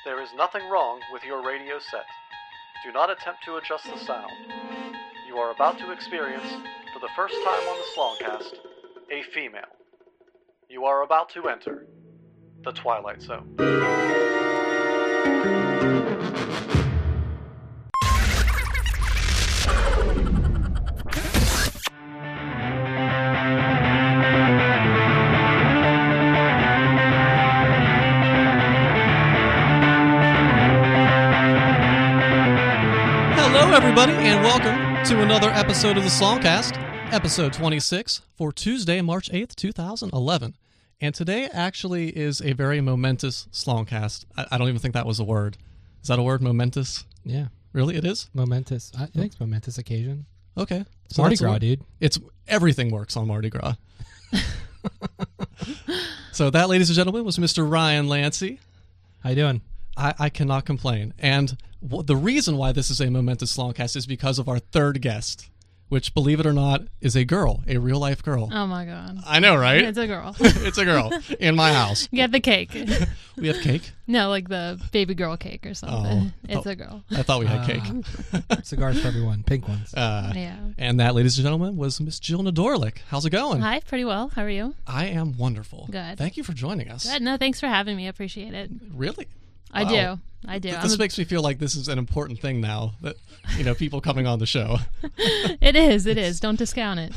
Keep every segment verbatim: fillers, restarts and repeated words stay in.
There is nothing wrong with your radio set. Do not attempt to adjust the sound. You are about to experience, for the first time on the Slongcast, a female. You are about to enter the Twilight Zone. Hello, everybody, and welcome to another episode of the Slongcast, episode twenty-six, for Tuesday, March eighth, two thousand eleven. And today actually is a very momentous Slongcast. I, I don't even think that was a word. Is that a word, momentous? Yeah. Really, it is? Momentous. I think it's momentous occasion. Okay. It's Mardi that's a- Gras, dude. It's everything works on Mardi Gras. So that, ladies and gentlemen, was Mister Ryan Lancey. How you doing? I, I cannot complain. And w- the reason why this is a momentous Slongcast is because of our third guest, which, believe it or not, is a girl, a real-life girl. Oh, my God. I know, right? It's a girl. It's a girl in my house. Get the cake. We have cake? No, like the baby girl cake or something. Oh. It's Oh. a girl. I thought we had Uh, cake. Cigars for everyone. Pink ones. Uh, Yeah. and that, ladies and gentlemen, was Miss Jill Nadorlik. How's it going? Hi, pretty well. How are you? I am wonderful. Good. Thank you for joining us. Good. No, thanks for having me. I appreciate it. Really? I Wow. do. I do. Th- I'm This a- makes me feel like this is an important thing now, that, you know, people coming on the show. It is. It is. Don't discount it.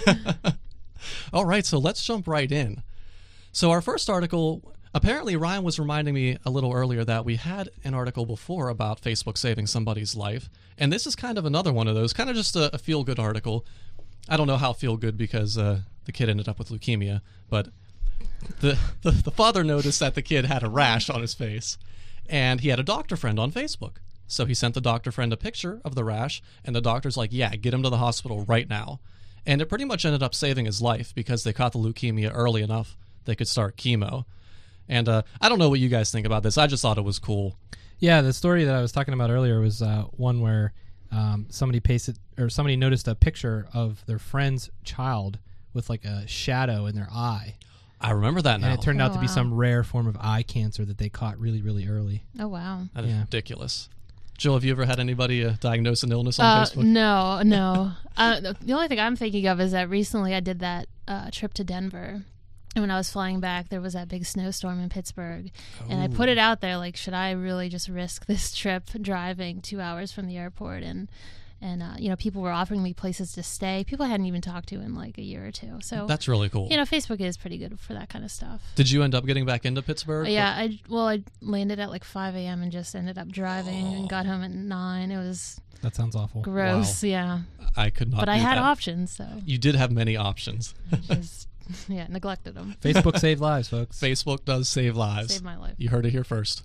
All right, so let's jump right in. So our first article, apparently Ryan was reminding me a little earlier that we had an article before about Facebook saving somebody's life, and this is kind of another one of those, kind of just a, a feel-good article. I don't know how feel-good because uh, the kid ended up with leukemia, but the, the the father noticed that the kid had a rash on his face, and he had a doctor friend on Facebook. So he sent the doctor friend a picture of the rash, and the doctor's like, yeah, get him to the hospital right now. And it pretty much ended up saving his life because they caught the leukemia early enough they could start chemo. And uh, I don't know what you guys think about this. I just thought it was cool. Yeah, the story that I was talking about earlier was uh, one where um, somebody pasted or somebody noticed a picture of their friend's child with like a shadow in their eye, I remember that now. and it turned Oh, out to be wow. some rare form of eye cancer that they caught really, really early. Oh, wow. That is Yeah. ridiculous. Jill, have you ever had anybody uh, diagnose an illness on Uh, Facebook? no, no. Uh, the the only thing I'm thinking of is that recently I did that uh, trip to Denver. And when I was flying back, there was that big snowstorm in Pittsburgh. And I put it out there, like, should I really just risk this trip driving two hours from the airport? And, and uh, you know, people were offering me places to stay. People I hadn't even talked to in, like, a year or two. So, That's really cool. you know, Facebook is pretty good for that kind of stuff. Did you end up getting back into Pittsburgh? Yeah, I, well, I landed at, like, five a.m. and just ended up driving Oh. and got home at nine. It was That sounds awful. gross, yeah. I could not But do I had that. options, so You did have many options. just, yeah, neglected them. Facebook saved lives, folks. Facebook does save lives. Saved my life. You heard it here first.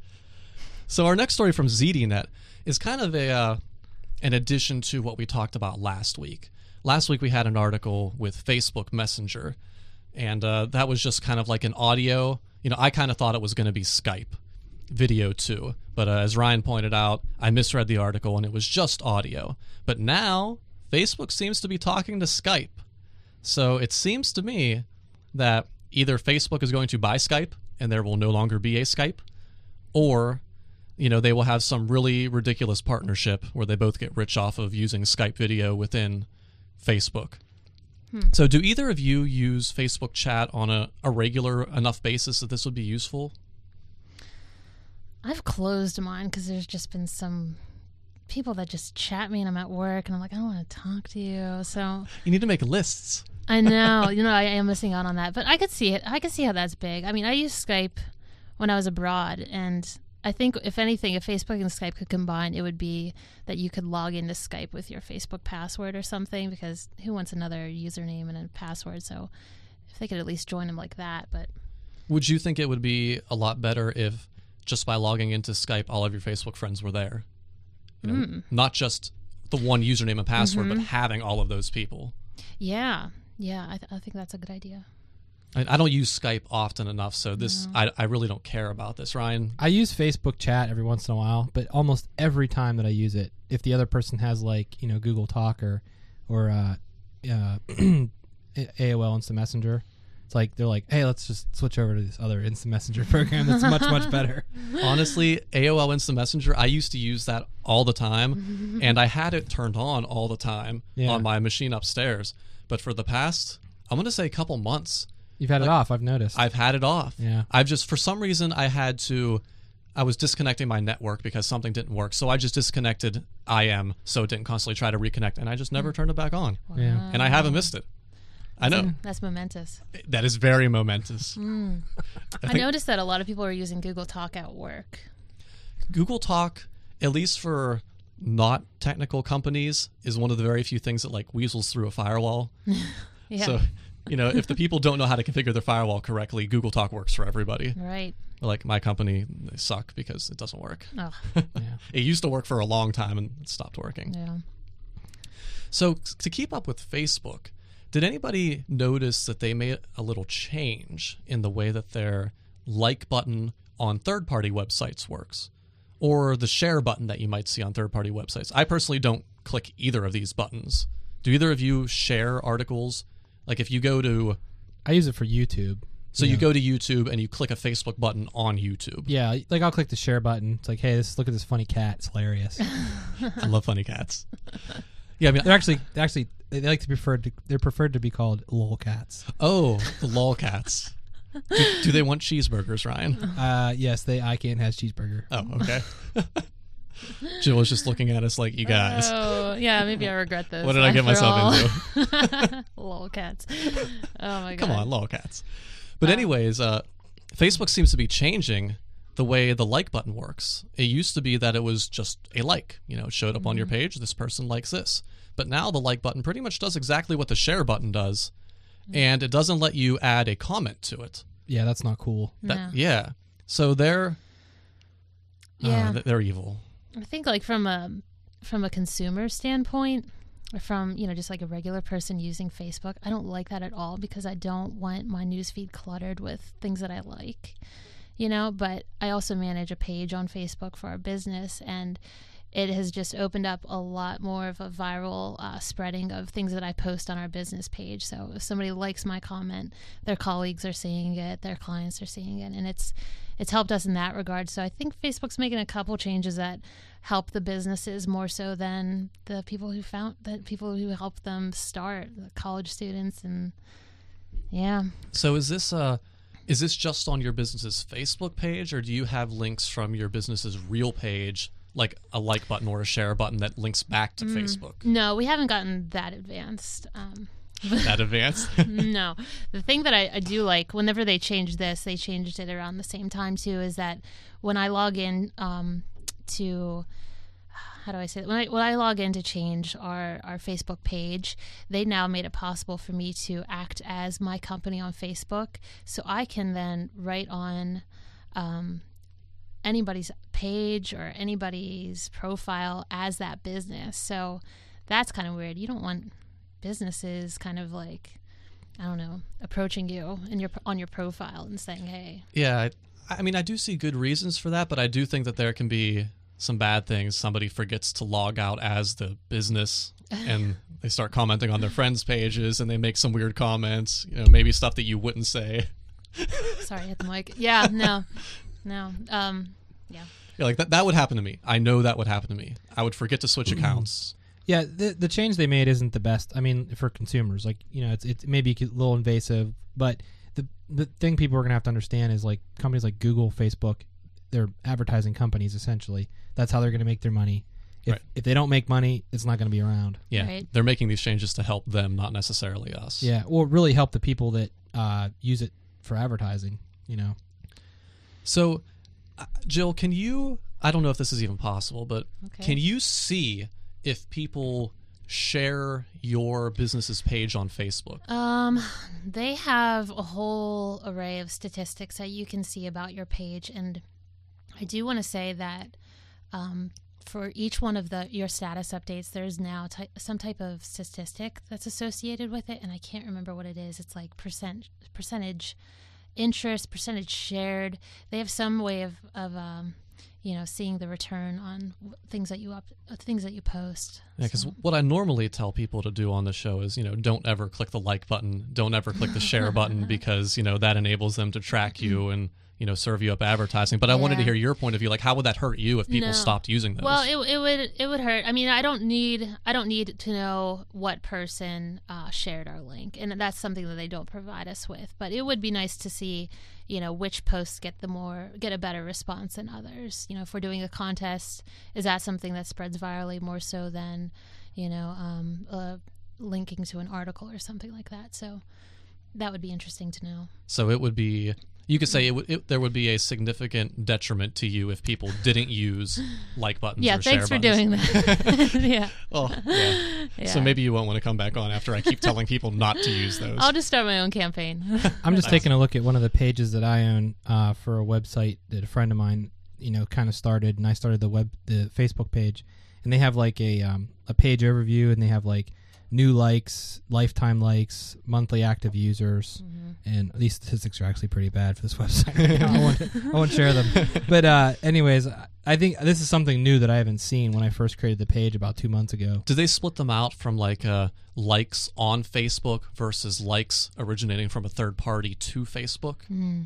So our next story from ZDNet is kind of a uh, an addition to what we talked about last week. Last week we had an article with Facebook Messenger, and uh, that was just kind of like an audio. You know, I kind of thought it was going to be Skype video too, but uh, as Ryan pointed out, I misread the article and it was just audio. But now Facebook seems to be talking to Skype. So it seems to me that either Facebook is going to buy Skype and there will no longer be a Skype, or, you know, they will have some really ridiculous partnership where they both get rich off of using Skype video within Facebook. Hmm. So do either of you use Facebook chat on a, a regular enough basis that this would be useful? I've closed mine because there's just been some people that just chat me and I'm at work and I'm like, I don't want to talk to you. So You need to make lists. I know, you know, I am missing out on that, but I could see it. I could see how that's big. I mean, I used Skype when I was abroad, and I think if anything, if Facebook and Skype could combine, it would be that you could log into Skype with your Facebook password or something, because who wants another username and a password? So if they could at least join them like that, but Would you think it would be a lot better if just by logging into Skype, all of your Facebook friends were there? You know, Mm. not just the one username and password, Mhm. but having all of those people. yeah, yeah, I, th- I think that's a good idea. I, I don't use Skype often enough, so this No. I, I really don't care about this. Ryan? I use Facebook chat every once in a while, but almost every time that I use it, if the other person has like, you know, Google Talk or, or uh, uh, A O L Instant Messenger, It's like they're like, hey, let's just switch over to this other instant messenger program that's much much better. Honestly, A O L Instant Messenger, I used to use that all the time, and I had it turned on all the time Yeah. on my machine upstairs. But for the past, I'm going to say a couple months, You've had it off. I've noticed. I've had it off. Yeah. I've just, for some reason, I had to, I was disconnecting my network because something didn't work. So I just disconnected I M so it didn't constantly try to reconnect, and I just never turned it back on. Yeah. And I haven't missed it. I know. That's momentous. That is very momentous. Mm. I, think- noticed that a lot of people are using Google Talk at work. Google Talk, at least for not technical companies, is one of the very few things that like weasels through a firewall. Yeah. So, you know, if the people don't know how to configure their firewall correctly, Google Talk works for everybody. Right. Like my company, they suck because it doesn't work. Oh, yeah. It used to work for a long time and it stopped working. yeah. So to keep up with Facebook, did anybody notice that they made a little change in the way that their like button on third-party websites works? Or the share button that you might see on third-party websites? I personally don't click either of these buttons. Do either of you share articles? Like if you go to... I use it for YouTube. So Yeah. you go to YouTube and you click a Facebook button on YouTube. Yeah, like I'll click the share button. It's like, hey, this look at this funny cat. It's hilarious. I love funny cats. Yeah, I mean... They're actually, they actually, they like to be preferred to, they're preferred to be called lol cats. Oh, the lol cats. do, do they want cheeseburgers, Ryan? Uh, yes, they I can't has cheeseburger. Oh, okay. Jill was just looking at us like, you guys. Oh, yeah. Maybe I regret this. What did I get after all. myself into? Lol cats. Oh my god. Come on, lol cats. But Oh. anyways, uh, Facebook seems to be changing the way the like button works. It used to be that it was just a like. You know, it showed up Mm-hmm. on your page, this person likes this. But now the like button pretty much does exactly what the share button does, Mm. and it doesn't let you add a comment to it. Yeah, that's not cool. That, No. Yeah. So they're... Yeah. Uh, they're evil. I think like from a from a consumer standpoint, or from, you know, just like a regular person using Facebook, I don't like that at all because I don't want my newsfeed cluttered with things that I like, you know, but I also manage a page on Facebook for our business, and it has just opened up a lot more of a viral uh, spreading of things that I post on our business page. So if somebody likes my comment, their colleagues are seeing it, their clients are seeing it, and it's it's helped us in that regard. So I think Facebook's making a couple changes that help the businesses more so than the people who found that people who help them start, the college students, and yeah. So is this uh is this just on your business's Facebook page, or do you have links from your business's real page, like a like button or a share button that links back to Facebook? No, we haven't gotten that advanced. Um, That advanced? no. The thing that I, I do like, whenever they changed this, they changed it around the same time too, is that when I log in um, to, how do I say it? When I, when I log in to change our, our Facebook page, they now made it possible for me to act as my company on Facebook. So I can then write on um, anybody's page or anybody's profile as that business. So that's kind of weird. You don't want businesses kind of like, I don't know, approaching you in your on your profile and saying, hey. Yeah, I, I mean, I do see good reasons for that, but I do think that there can be some bad things. Somebody forgets to log out as the business, and they start commenting on their friends' pages, and they make some weird comments, you know, maybe stuff that you wouldn't say. Sorry, I hit the mic. Yeah, no, no. Um, yeah. Yeah, like that, that would happen to me. I know that would happen to me. I would forget to switch accounts. Yeah, the the change they made isn't the best. I mean, for consumers, like, you know, it's it's maybe a little invasive, but the the thing people are gonna have to understand is, like, companies like Google, Facebook, they're advertising companies essentially. That's how they're gonna make their money. If Right. if they don't make money, it's not gonna be around. Yeah, Right. they're making these changes to help them, not necessarily us. Yeah, or really help the people that uh, use it for advertising. You know. So, uh, Jill, can you, I don't know if this is even possible, but Okay. can you see if people share your business's page on Facebook? Um, they have a whole array of statistics that you can see about your page, and I do want to say that um, for each one of the your status updates, there's now ty- some type of statistic that's associated with it, and I can't remember what it is. It's like percent percentage interest, percentage shared. They have some way of of um, you know, seeing the return on w- things that you up, uh, things that you post. Yeah, because So- what I normally tell people to do on the show is, you know, don't ever click the like button, don't ever click the share button, because, you know, that enables them to track you and, you know, serve you up advertising. But I wanted to Yeah. hear your point of view. Like, how would that hurt you if people No. stopped using those? Well, it it would it would hurt. I mean, I don't need I don't need to know what person uh, shared our link, and that's something that they don't provide us with. But it would be nice to see, you know, which posts get the more get a better response than others. You know, if we're doing a contest, is that something that spreads virally more so than, you know, um, uh, linking to an article or something like that? So that would be interesting to know. So it would be, you could say it, would- it there would be a significant detriment to you if people didn't use like buttons Yeah, or share thanks for buttons. doing that. yeah. Oh, yeah. yeah. So maybe you won't want to come back on after I keep telling people not to use those. I'll just start my own campaign. I'm just taking a look at one of the pages that I own uh, for a website that a friend of mine, you know, kind of started, and I started the web, the Facebook page, and they have like a um, a page overview, and they have like new likes, lifetime likes, monthly active users, and these statistics are actually pretty bad for this website. I won't, I won't share them. But uh, anyways, I think this is something new that I haven't seen when I first created the page about two months ago. Do they split them out from like uh, likes on Facebook versus likes originating from a third party to Facebook?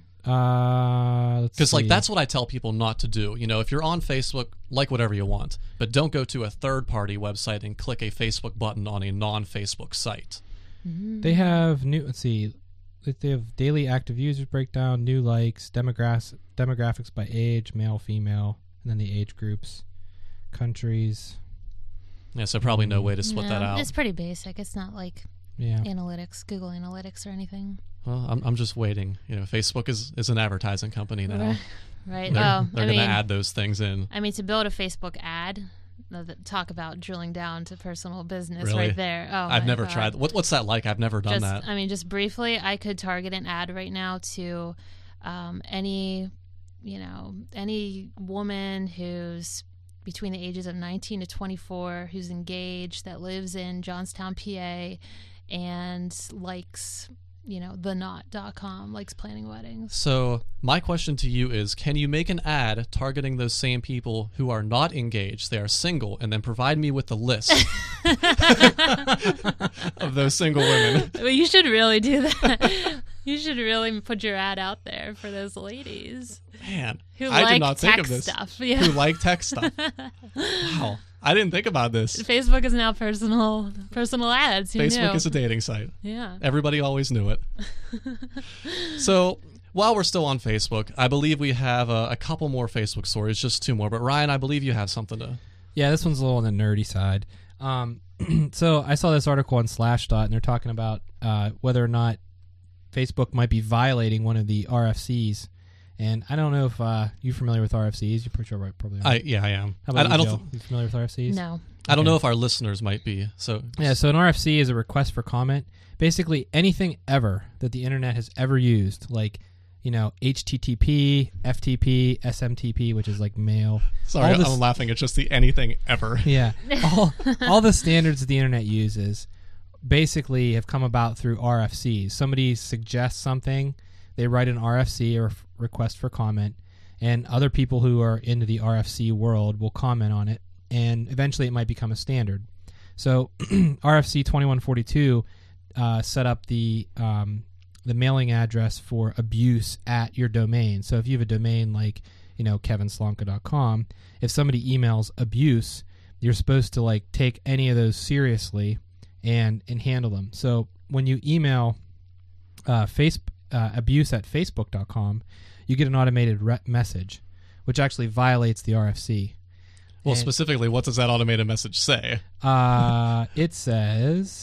Uh, Because like that's what I tell people not to do. You know, if you're on Facebook, like whatever you want, but don't go to a third party website and click a Facebook button on a non-Facebook site. They have new. Let's see. They have daily active users breakdown, new likes, demographics, demographics by age, male, female, and then the age groups, countries. Yeah, so probably no way to split No, that out. It's pretty basic. It's not like Yeah. analytics, Google Analytics or anything. Well, I'm I'm just waiting. You know, Facebook is, is an advertising company now. Right. They're, oh, they're I going to mean, add those things in. I mean, to build a Facebook ad, uh, th- talk about drilling down to personal business Really? right there. Oh, I've my never God. tried. What, what's that like? I've never done Just, that. I mean, just briefly, I could target an ad right now to um, any, you know, any woman who's between the ages of nineteen to twenty-four, who's engaged, that lives in Johnstown, P A, and likes, you know, the knot dot com, likes planning weddings. So my question to you is, can you make an ad targeting those same people who are not engaged, they are single, and then provide me with the list of those single women? Well, you should really do that. You should really put your ad out there for those ladies Man, who I like did not tech think of this. stuff. Yeah. Who like tech stuff. Wow. I didn't think about this. Facebook is now personal personal ads. Who Facebook knew? is a dating site. yeah. Everybody always knew it. So while we're still on Facebook, I believe we have a, a couple more Facebook stories, just two more. But Ryan, I believe you have something to... Yeah, this one's a little on the nerdy side. Um, so I saw this article on Slashdot, and they're talking about uh, whether or not Facebook might be violating one of the R F Cs. And I don't know if uh, you're familiar with R F Cs. You're pretty sure right, probably. Are. I Yeah, I am. How I, about I you, don't. Joe? th- You familiar with R F Cs? No. I don't Okay. know if our listeners might be. So Yeah, so an R F C is a request for comment. Basically, anything ever that the internet has ever used, like, you know, H T T P, F T P, S M T P, which is like mail. sorry, all this- I'm laughing at just the anything ever. Yeah, all all the standards that the internet uses basically have come about through R F Cs. Somebody suggests something, they write an R F C or f- request for comment, and other people who are into the R F C world will comment on it, and eventually it might become a standard. So R F C twenty-one forty-two uh, set up the um, the mailing address for abuse at your domain. So if you have a domain like, you know, kevin slonka dot com, if somebody emails abuse, you're supposed to like take any of those seriously and and handle them. So when you email uh, face uh, abuse at facebook dot com, you get an automated re- message, which actually violates the R F C. Well, And- specifically, what does that automated message say? Uh, it says,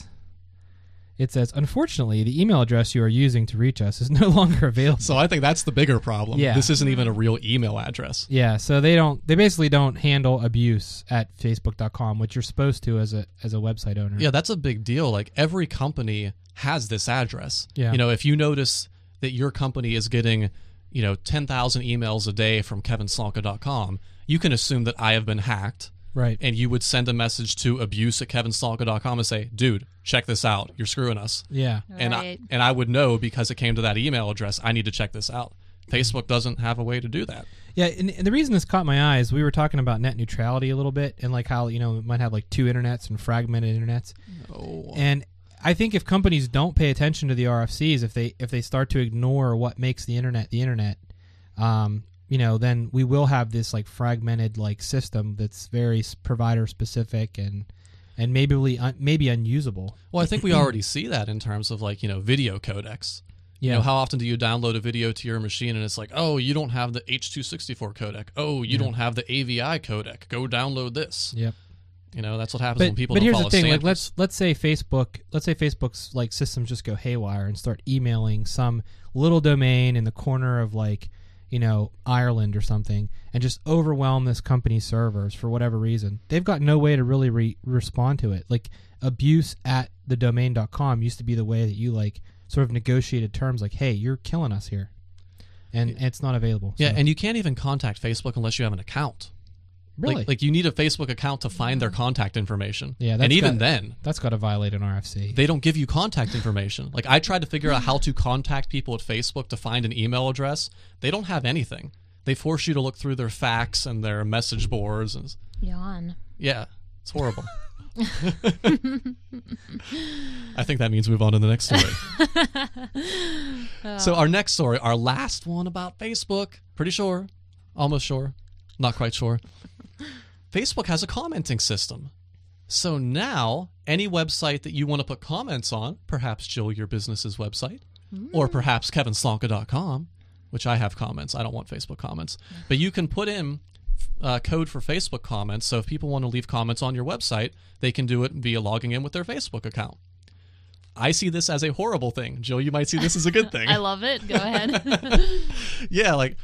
it says, unfortunately, the email address you are using to reach us is no longer available. So I think that's the bigger problem. Yeah. This isn't even a real email address. Yeah, so they don't, they basically don't handle abuse at facebook dot com, which you're supposed to as a as a website owner. Yeah, that's a big deal. Like every company has this address. Yeah. You know, if you notice that your company is getting, you know, ten thousand emails a day from kevin slonka dot com, you can assume that I have been hacked. Right. And you would send a message to abuse at kevin slonka dot com and say, dude, check this out. You're screwing us. Yeah. And I, Right. and I would know because it came to that email address, I need to check this out. Facebook doesn't have a way to do that. Yeah, and, and the reason this caught my eye is we were talking about net neutrality a little bit, and like how you know we might have like two internets and fragmented internets. Oh. And I think if companies don't pay attention to the R F Cs, if they if they start to ignore what makes the internet the internet, um, you know, then we will have this like fragmented like system that's very s- provider specific and and maybe un- maybe unusable. Well, I think we already see that in terms of like, you know, video codecs. Yeah. You know, how often do you download a video to your machine and it's like, oh, you don't have the H two sixty-four codec. Oh, you Yeah. don't have the A V I codec. Go download this. Yep. You know, that's what happens But, when people but don't here's follow the thing: like, standards. let's let's say Facebook, let's say Facebook's like systems just go haywire and start emailing some little domain in the corner of like, you know, Ireland or something, and just overwhelm this company's servers for whatever reason. They've got no way to really re- respond to it. Like abuse at the domain dot com used to be the way that you like sort of negotiated terms, like, hey, you're killing us here, and Yeah. it's not available. Yeah, so. and you can't even contact Facebook unless you have an account. really, Like, like you need a Facebook account to find their contact information. Yeah, that's and even got- then, that's got to violate an R F C. they don't give you contact information. Like I tried to figure out how to contact people at Facebook to find an email address. They don't have anything. They force you to look through their fax and their message boards. And Yawn. yeah, it's horrible. I think that means move on to the next story. So our next story, our last one about Facebook, pretty sure, almost sure, not quite sure. Facebook has a commenting system. So now any website that you want to put comments on, perhaps Jill, your business's website, or perhaps kevin slonka dot com, which I have comments. I don't want Facebook comments. But you can put in uh, code for Facebook comments. So if people want to leave comments on your website, they can do it via logging in with their Facebook account. I see this as a horrible thing. Jill, you might see this as a good thing. I love it. Go ahead. Yeah, like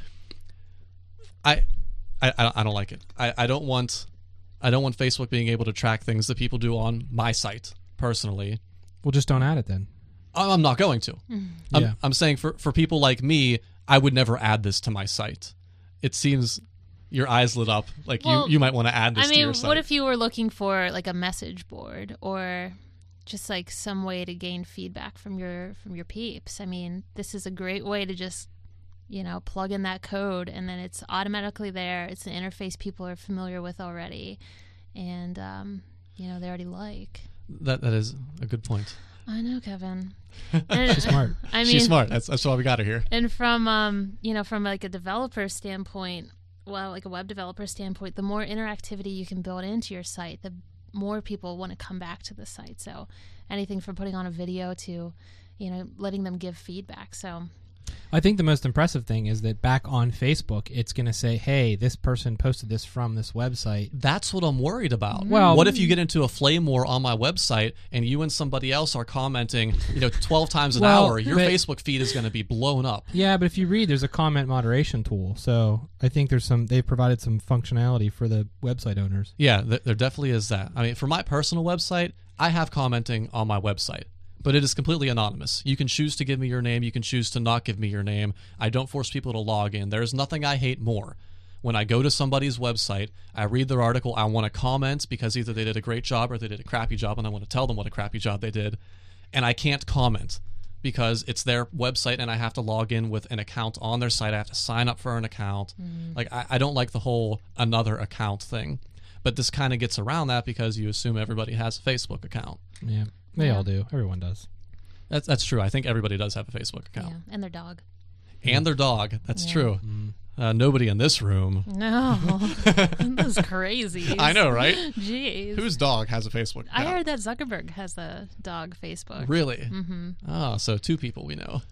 I, I, I don't like it. I, I don't want, I don't want Facebook being able to track things that people do on my site personally. Well, just don't add it then. I- I'm not going to. I'm, Yeah. I'm saying for for people like me, I would never add this to my site. It seems your eyes lit up like Well, you you might want to add this I to mean, your site. what if you were looking for like a message board or just like some way to gain feedback from your from your peeps? I mean, this is a great way to just, you know, plug in that code and then it's automatically there. It's an interface people are familiar with already, and um, you know, they already like. that that is a good point. I know, Kevin. She's smart. I mean, She's smart. That's that's why we got her here. And from um, you know, from like a developer standpoint, well, like a web developer standpoint, the more interactivity you can build into your site, the more people want to come back to the site. So anything from putting on a video to, you know, letting them give feedback. So I think the most impressive thing is that back on Facebook, it's going to say, hey, this person posted this from this website. That's what I'm worried about. Well- what if you get into a flame war on my website and you and somebody else are commenting, you know, twelve times an Well, hour? Your but- Facebook feed is going to be blown up. Yeah, but if you read, there's a comment moderation tool. So I think there's some, they've provided some functionality for the website owners. Yeah, th- there definitely is that. I mean, for my personal website, I have commenting on my website, but it is completely anonymous. You can choose to give me your name. You can choose to not give me your name. I don't force people to log in. There's nothing I hate more. When I go to somebody's website, I read their article, I want to comment because either they did a great job or they did a crappy job, and I want to tell them what a crappy job they did, and I can't comment because it's their website and I have to log in with an account on their site. I have to sign up for an account. Like, I, I don't like the whole another account thing. But this kind of gets around that because you assume everybody has a Facebook account. Yeah, they Yeah. all do. Everyone does. That's that's true. I think everybody does have a Facebook yeah, account. and their dog. And their dog. That's Yeah. true. Uh, nobody in this room. No, that's crazy. I know, right? Jeez. Whose dog has a Facebook account? I heard that Zuckerberg has a dog Facebook. Really? Mm-hmm. Oh, so two people we know.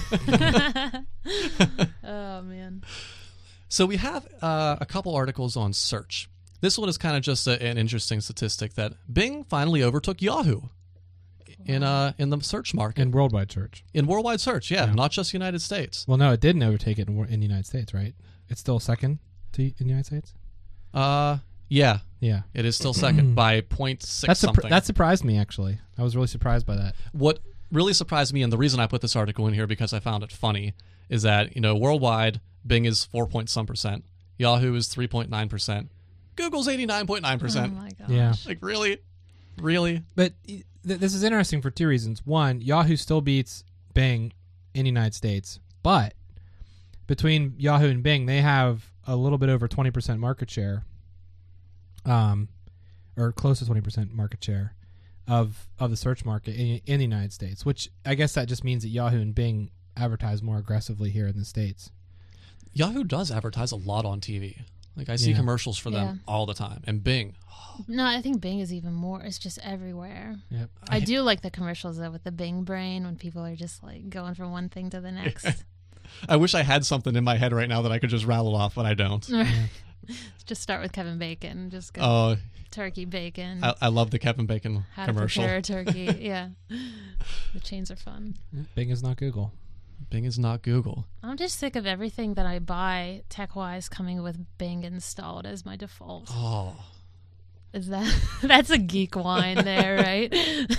Oh man. So we have uh, a couple articles on search. This one is kind of just a, an interesting statistic that Bing finally overtook Yahoo in uh in the search market. In worldwide search. In worldwide search, yeah, Yeah. not just United States. Well, no, it didn't overtake it in, wor- in the United States, right? It's still second to in the United States? Uh, yeah, Yeah. it is still second by point six That's something. surpri- that surprised me, actually. I was really surprised by that. What really surprised me, and the reason I put this article in here because I found it funny, is that, you know, worldwide, Bing is four point some percent, Yahoo is three point nine percent, Google's eighty-nine point nine Oh percent. my gosh. Yeah. Like, really? Really? But th- this is interesting for two reasons. One, Yahoo still beats Bing in the United States, but between Yahoo and Bing, they have a little bit over twenty percent market share, um, or close to twenty percent market share of of the search market in, in the United States. Which I guess that just means that Yahoo and Bing advertise more aggressively here in the States. Yahoo does advertise a lot on T V. Like I see Yeah. commercials for them Yeah. all the time, and Bing. No, I think Bing is even more. It's just everywhere. Yep. I, do like the commercials though with the Bing brain when people are just like going from one thing to the next. I wish I had something in my head right now that I could just rattle off, but I don't. Just start with Kevin Bacon. Just go Oh, turkey bacon. I, I love the Kevin Bacon how commercial. to prepare a turkey. Yeah, the chains are fun. Bing is not Google. Bing is not Google. I'm just sick of everything that I buy tech wise coming with Bing installed as my default. Oh, Is that that's a geek whine there, right?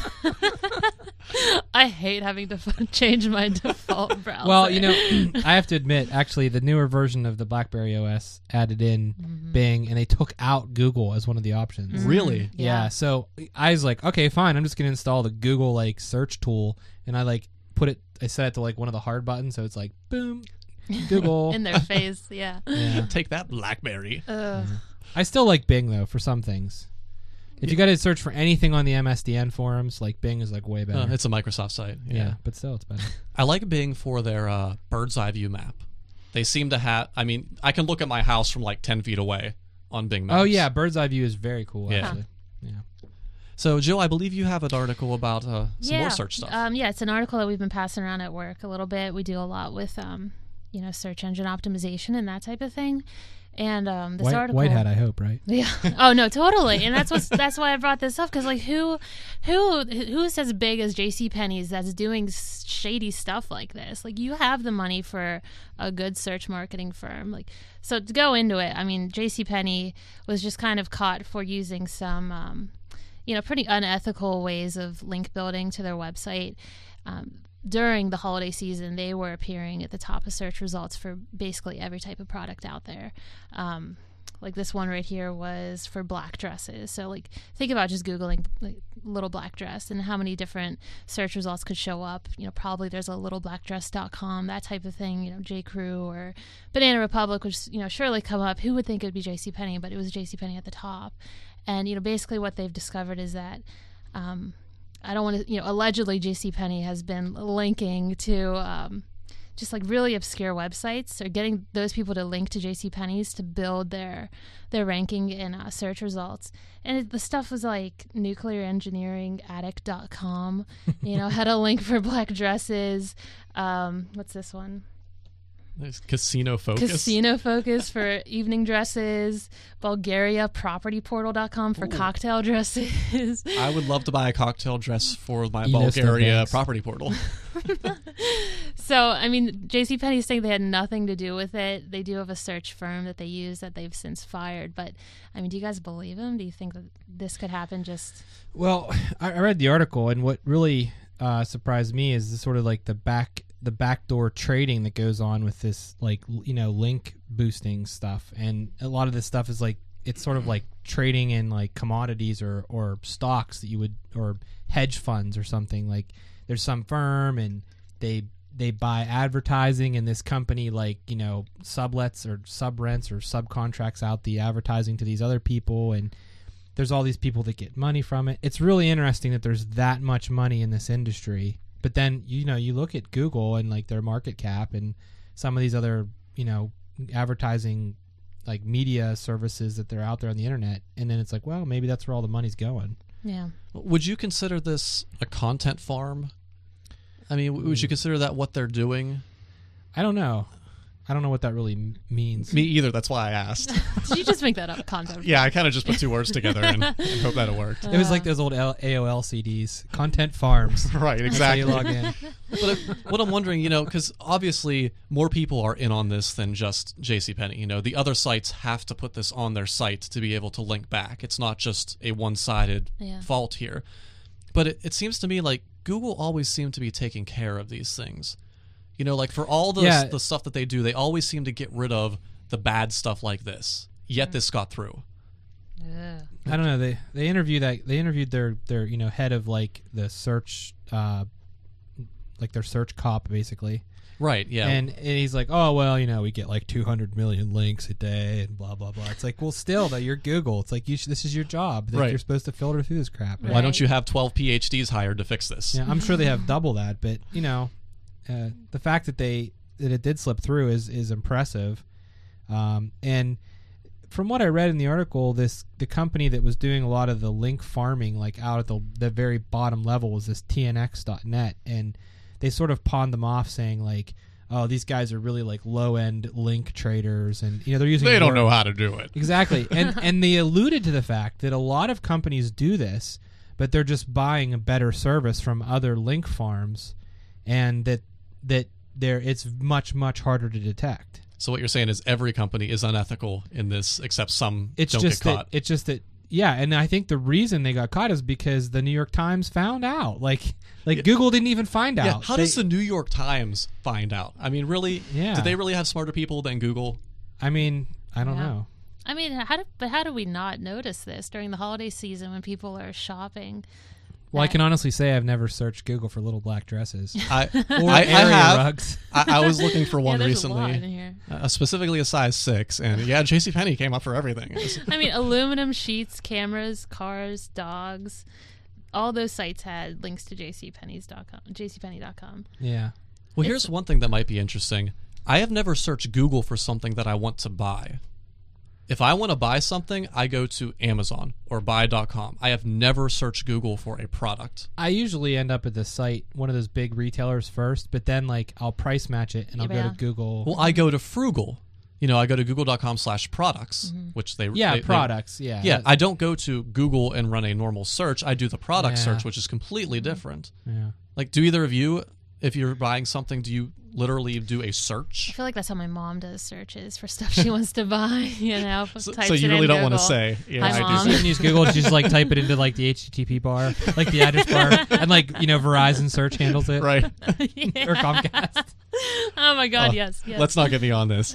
I hate having to f- change my default browser. Well, you know, I have to admit, actually, the newer version of the BlackBerry O S added in Mhm. Bing, and they took out Google as one of the options. Mhm. really? Yeah. So I was like, okay, fine. I'm just gonna install the Google like search tool, and I like put it. I set it to like one of the hard buttons, so it's like boom, Google. in their face. Yeah. Yeah. Take that, BlackBerry. Ugh. I still like Bing though for some things. If you got to search for anything on the M S D N forums, like Bing is like way better. Uh, it's a Microsoft site. Yeah. yeah. but still, it's better. I like Bing for their uh, bird's eye view map. They seem to have. I mean, I can look at my house from like ten feet away on Bing Maps. Oh yeah, bird's eye view is very cool. Yeah. Actually, yeah. So, Jill, I believe you have an article about uh, some yeah. more search stuff. Um, yeah, it's an article that we've been passing around at work a little bit. We do a lot with, um, you know, search engine optimization and that type of thing. And um, this White, article, white hat, I hope, right? yeah. Oh no, totally. And that's what's that's why I brought this up because like who, who, who's as big as JCPenney's that's doing shady stuff like this? Like you have the money for a good search marketing firm. Like so to go into it, I mean, JCPenney was just kind of caught for using some, um, you know, pretty unethical ways of link building to their website. Um, during the holiday season, they were appearing at the top of search results for basically every type of product out there. Um, like this one right here was for black dresses. So like think about just Googling like little black dress and how many different search results could show up. You know, probably there's a little black dress dot com, that type of thing, you know, J. Crew or Banana Republic, which, you know, surely come up. Who would think it would be JCPenney, but it was JCPenney at the top. And, you know, basically what they've discovered is that, um, I don't want to, you know, allegedly JCPenney has been linking to um, just like really obscure websites or getting those people to link to JCPenney's to build their their ranking in uh, search results. And it, the stuff was like nuclear engineering addict dot com, you know, had a link for black dresses. Um, what's this one? There's Casino Focus. Casino Focus for evening dresses. Bulgaria Property Portal dot com for Ooh. cocktail dresses. I would love to buy a cocktail dress for my You know some Bulgaria banks. property portal. So, I mean, JCPenney's saying they had nothing to do with it. They do have a search firm that they use that they've since fired. But, I mean, do you guys believe them? Do you think that this could happen just... Well, I, I read the article, and what really uh, surprised me is the sort of like the back the backdoor trading that goes on with this, like, l- you know, link boosting stuff. And a lot of this stuff is like, it's sort of like trading in like commodities or, or stocks that you would, or hedge funds or something. Like there's some firm and they, they buy advertising and this company like, you know, sublets or subrents or subcontracts out the advertising to these other people. And there's all these people that get money from it. It's really interesting that there's that much money in this industry. But then, you know, you look at Google and like their market cap and some of these other, you know, advertising like media services that they're out there on the internet. And then it's like, well, maybe that's where all the money's going. Yeah. Would you consider this a content farm? I mean, w- would you consider that what they're doing? I don't know. I don't know what that really m- means. Me either. That's why I asked. Did you just make that up? Content. Yeah, I kind of just put two words together and, and hope that it worked. It was like those old L- A O L C Ds, content farms. Right, That's how you exactly. log in. But it, what I'm wondering, you know, because obviously more people are in on this than just JCPenney. You know, the other sites have to put this on their site to be able to link back. It's not just a one-sided Yeah. fault here. But it, it seems to me like Google always seemed to be taking care of these things. You know, like for all the, Yeah. the stuff that they do, they always seem to get rid of the bad stuff like this. Yet this got through. Ugh. I don't know. They they interviewed that they interviewed their their you know head of like the search, uh, like their search cop basically. Right, yeah. And, and he's like, oh, well, you know, we get like two hundred million links a day and blah, blah, blah. It's like, well, still, that you're Google. It's like, you sh- this is your job. Like, Right. You're supposed to filter through this crap. Right. Why don't you have twelve P H Ds hired to fix this? Yeah, I'm sure they have double that, but, you know, uh, the fact that they that it did slip through is, is impressive. Um, and from what I read in the article, this the company that was doing a lot of the link farming, like out at the, the very bottom level, was this T N X dot net. And they sort of pawned them off saying, like, oh, these guys are really like low-end link traders, and you know they're using. They don't more- know how to do it. Exactly, and and they alluded to the fact that a lot of companies do this, but they're just buying a better service from other link farms, and that that there it's much much harder to detect. So what you're saying is every company is unethical in this, except some It's don't just get that caught. it's just that yeah, and I think the reason they got caught is because the New York Times found out. Like like Yeah. Google didn't even find Yeah, out. how They- does the New York Times find out? I mean, really? Yeah. Did they really have smarter people than Google? I mean, I don't Yeah. know. I mean, how do but how do we not notice this during the holiday season when people are shopping? Well, I that- can honestly say I've never searched Google for little black dresses I, or I, I area have. rugs. I, I was looking for Yeah, one there's a lot in recently, here. uh, specifically a size six, and yeah, JCPenney came up for everything. It was- I mean, aluminum sheets, cameras, cars, dogs. All those sites had links to J C Penney's dot com, J C Penney dot com. Yeah. Well, here's one thing that might be interesting. I have never searched Google for something that I want to buy. If I want to buy something, I go to Amazon or buy dot com. I have never searched Google for a product. I usually end up at the site, one of those big retailers first, but then like I'll price match it and I'll go Yeah. to Google. Well, I go to Frugal. You know, I go to google dot com slash products, Mm-hmm. which they yeah, they- they- products. Yeah. yeah, I don't go to Google and run a normal search. I do the product Yeah. search, which is completely different. yeah. Like, do either of you, if you're buying something, do you literally do a I search? feel like that's how my mom does searches for stuff she wants to buy. You know, So, types so you it really in don't want to Google. say. Yeah, Hi, I do. Mom. She doesn't use Google. She just like type it into like the H T T P bar, like the address bar, and like you know Verizon search handles it, Right. Yeah. or Comcast. Oh my God! Oh, yes, yes. Let's not get me on this.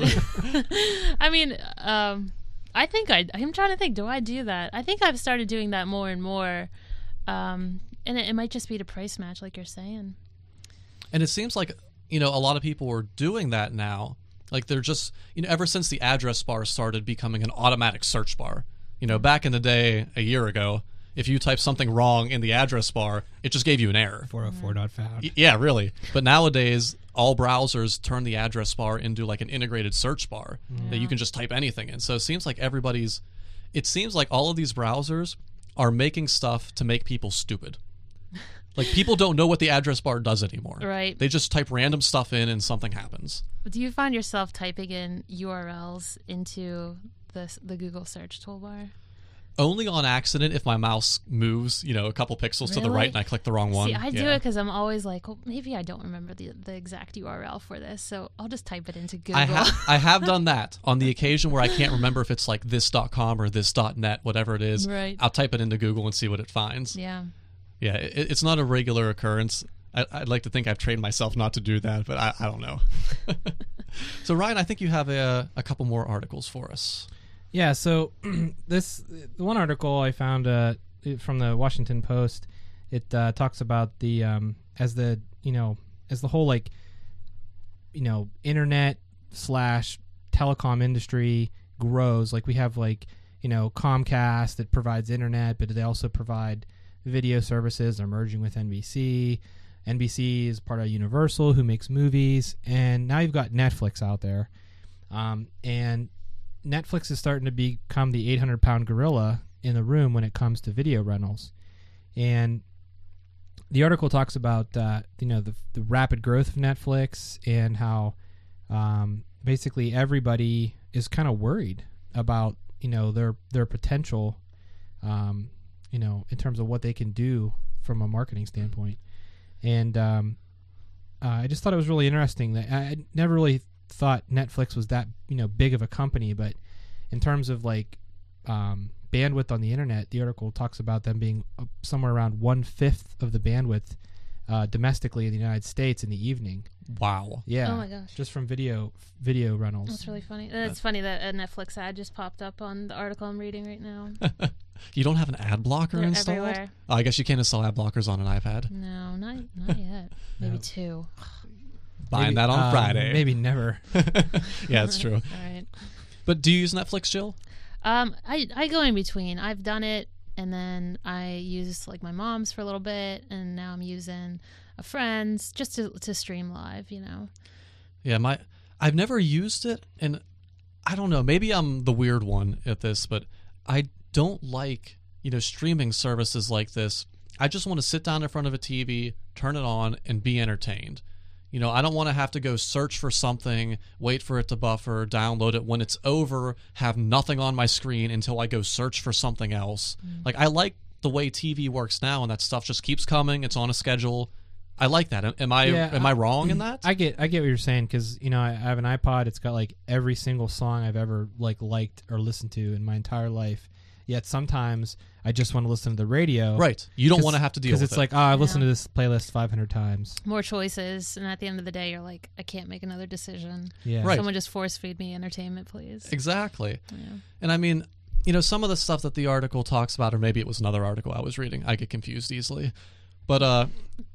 I mean, um, I think I. I'm trying to think. Do I do that? I think I've started doing that more and more, um, and it, it might just be to price match, like you're saying. And it seems like, you know, a lot of people are doing that now. Like they're just, you know, ever since the address bar started becoming an automatic search bar. You know, back in the day, a year ago, if you type something wrong in the address bar, it just gave you an error. four oh four not found. Y- Yeah, really. But nowadays, all browsers turn the address bar into like an integrated search bar that you can just type anything in. So it seems like everybody's, it seems like all of these browsers are making stuff to make people stupid. Like people don't know what the address bar does anymore. Right. They just type random stuff in and something happens. Do you find yourself typing in U R Ls into the the Google search toolbar? Only on accident if my mouse moves, you know, a couple pixels to the Really? right and I click the wrong one. See, I do Yeah. it because I'm always like, well, maybe I don't remember the the exact U R L for this, so I'll just type it into Google. I have I have done that on the occasion where I can't remember if it's like this dot com or this dot net, whatever it is. Right. I'll type it into Google and see what it finds. Yeah. Yeah, it, it's not a regular occurrence. I, I'd like to think I've trained myself not to do that, but I, I don't know. So Ryan, I think you have a, a couple more articles for us. Yeah, so this the one article I found uh, from the Washington Post, it uh, talks about the um, as the you know as the whole like you know internet slash telecom industry grows. Like we have like you know Comcast that provides internet, but they also provide video services. They're merging with N B C. N B C is part of Universal, who makes movies, and now you've got Netflix out there, um, and Netflix is starting to become the eight hundred pound gorilla in the room when it comes to video rentals. And the article talks about uh, you know the, the rapid growth of Netflix and how um, basically everybody is kind of worried about you know their their potential um, you know in terms of what they can do from a marketing standpoint. And um, uh, I just thought it was really interesting that I, I never really thought Netflix was that you know big of a company, but in terms of like um, bandwidth on the internet, the article talks about them being uh, somewhere around one fifth of the bandwidth uh, domestically in the United States in the evening. Wow. Yeah. Oh my gosh. Just from video video rentals. That's really funny. And it's funny that a Netflix ad just popped up on the article I'm reading right now. You don't have an ad blocker They're installed? everywhere. Oh, I guess you can't install ad blockers on an iPad. No, not not yet. Maybe No. two. buying Maybe, that on um, Friday. Maybe never. Yeah, it's true. All right. But do you use Netflix, Jill? Um, I I go in between. I've done it, and then I use like my mom's for a little bit, and now I'm using a friend's just to to stream live. You know. Yeah, my I've never used it, and I don't know. Maybe I'm the weird one at this, but I don't like, you know, streaming services like this. I just want to sit down in front of a T V, turn it on, and be entertained. You know, I don't want to have to go search for something, wait for it to buffer, download it. When it's over, have nothing on my screen until I go search for something else. Mm. Like, I like the way T V works now, and that stuff just keeps coming. It's on a schedule. I like that. Am I yeah, am I, I wrong in that? I get I get what you're saying, because you know I, I have an iPod. It's got like every single song I've ever like liked or listened to in my entire life. Yet sometimes I just want to listen to the radio. Right. You don't want to have to deal with it. Because it's like, oh, I've listened to this playlist five hundred times. More choices, and at the end of the day, you're like, I can't make another decision. Yeah. Right. Someone just force feed me entertainment, please. Exactly. Yeah. And I mean, you know, some of the stuff that the article talks about, or maybe it was another article I was reading. I get confused easily. But, uh,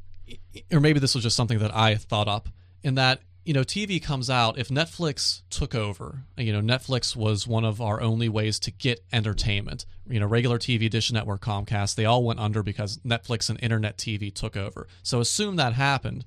or maybe this was just something that I thought up, in that, you know, T V comes out, if Netflix took over, you know, Netflix was one of our only ways to get entertainment. You know, regular T V, Dish Network, Comcast, they all went under because Netflix and internet T V took over. So assume that happened.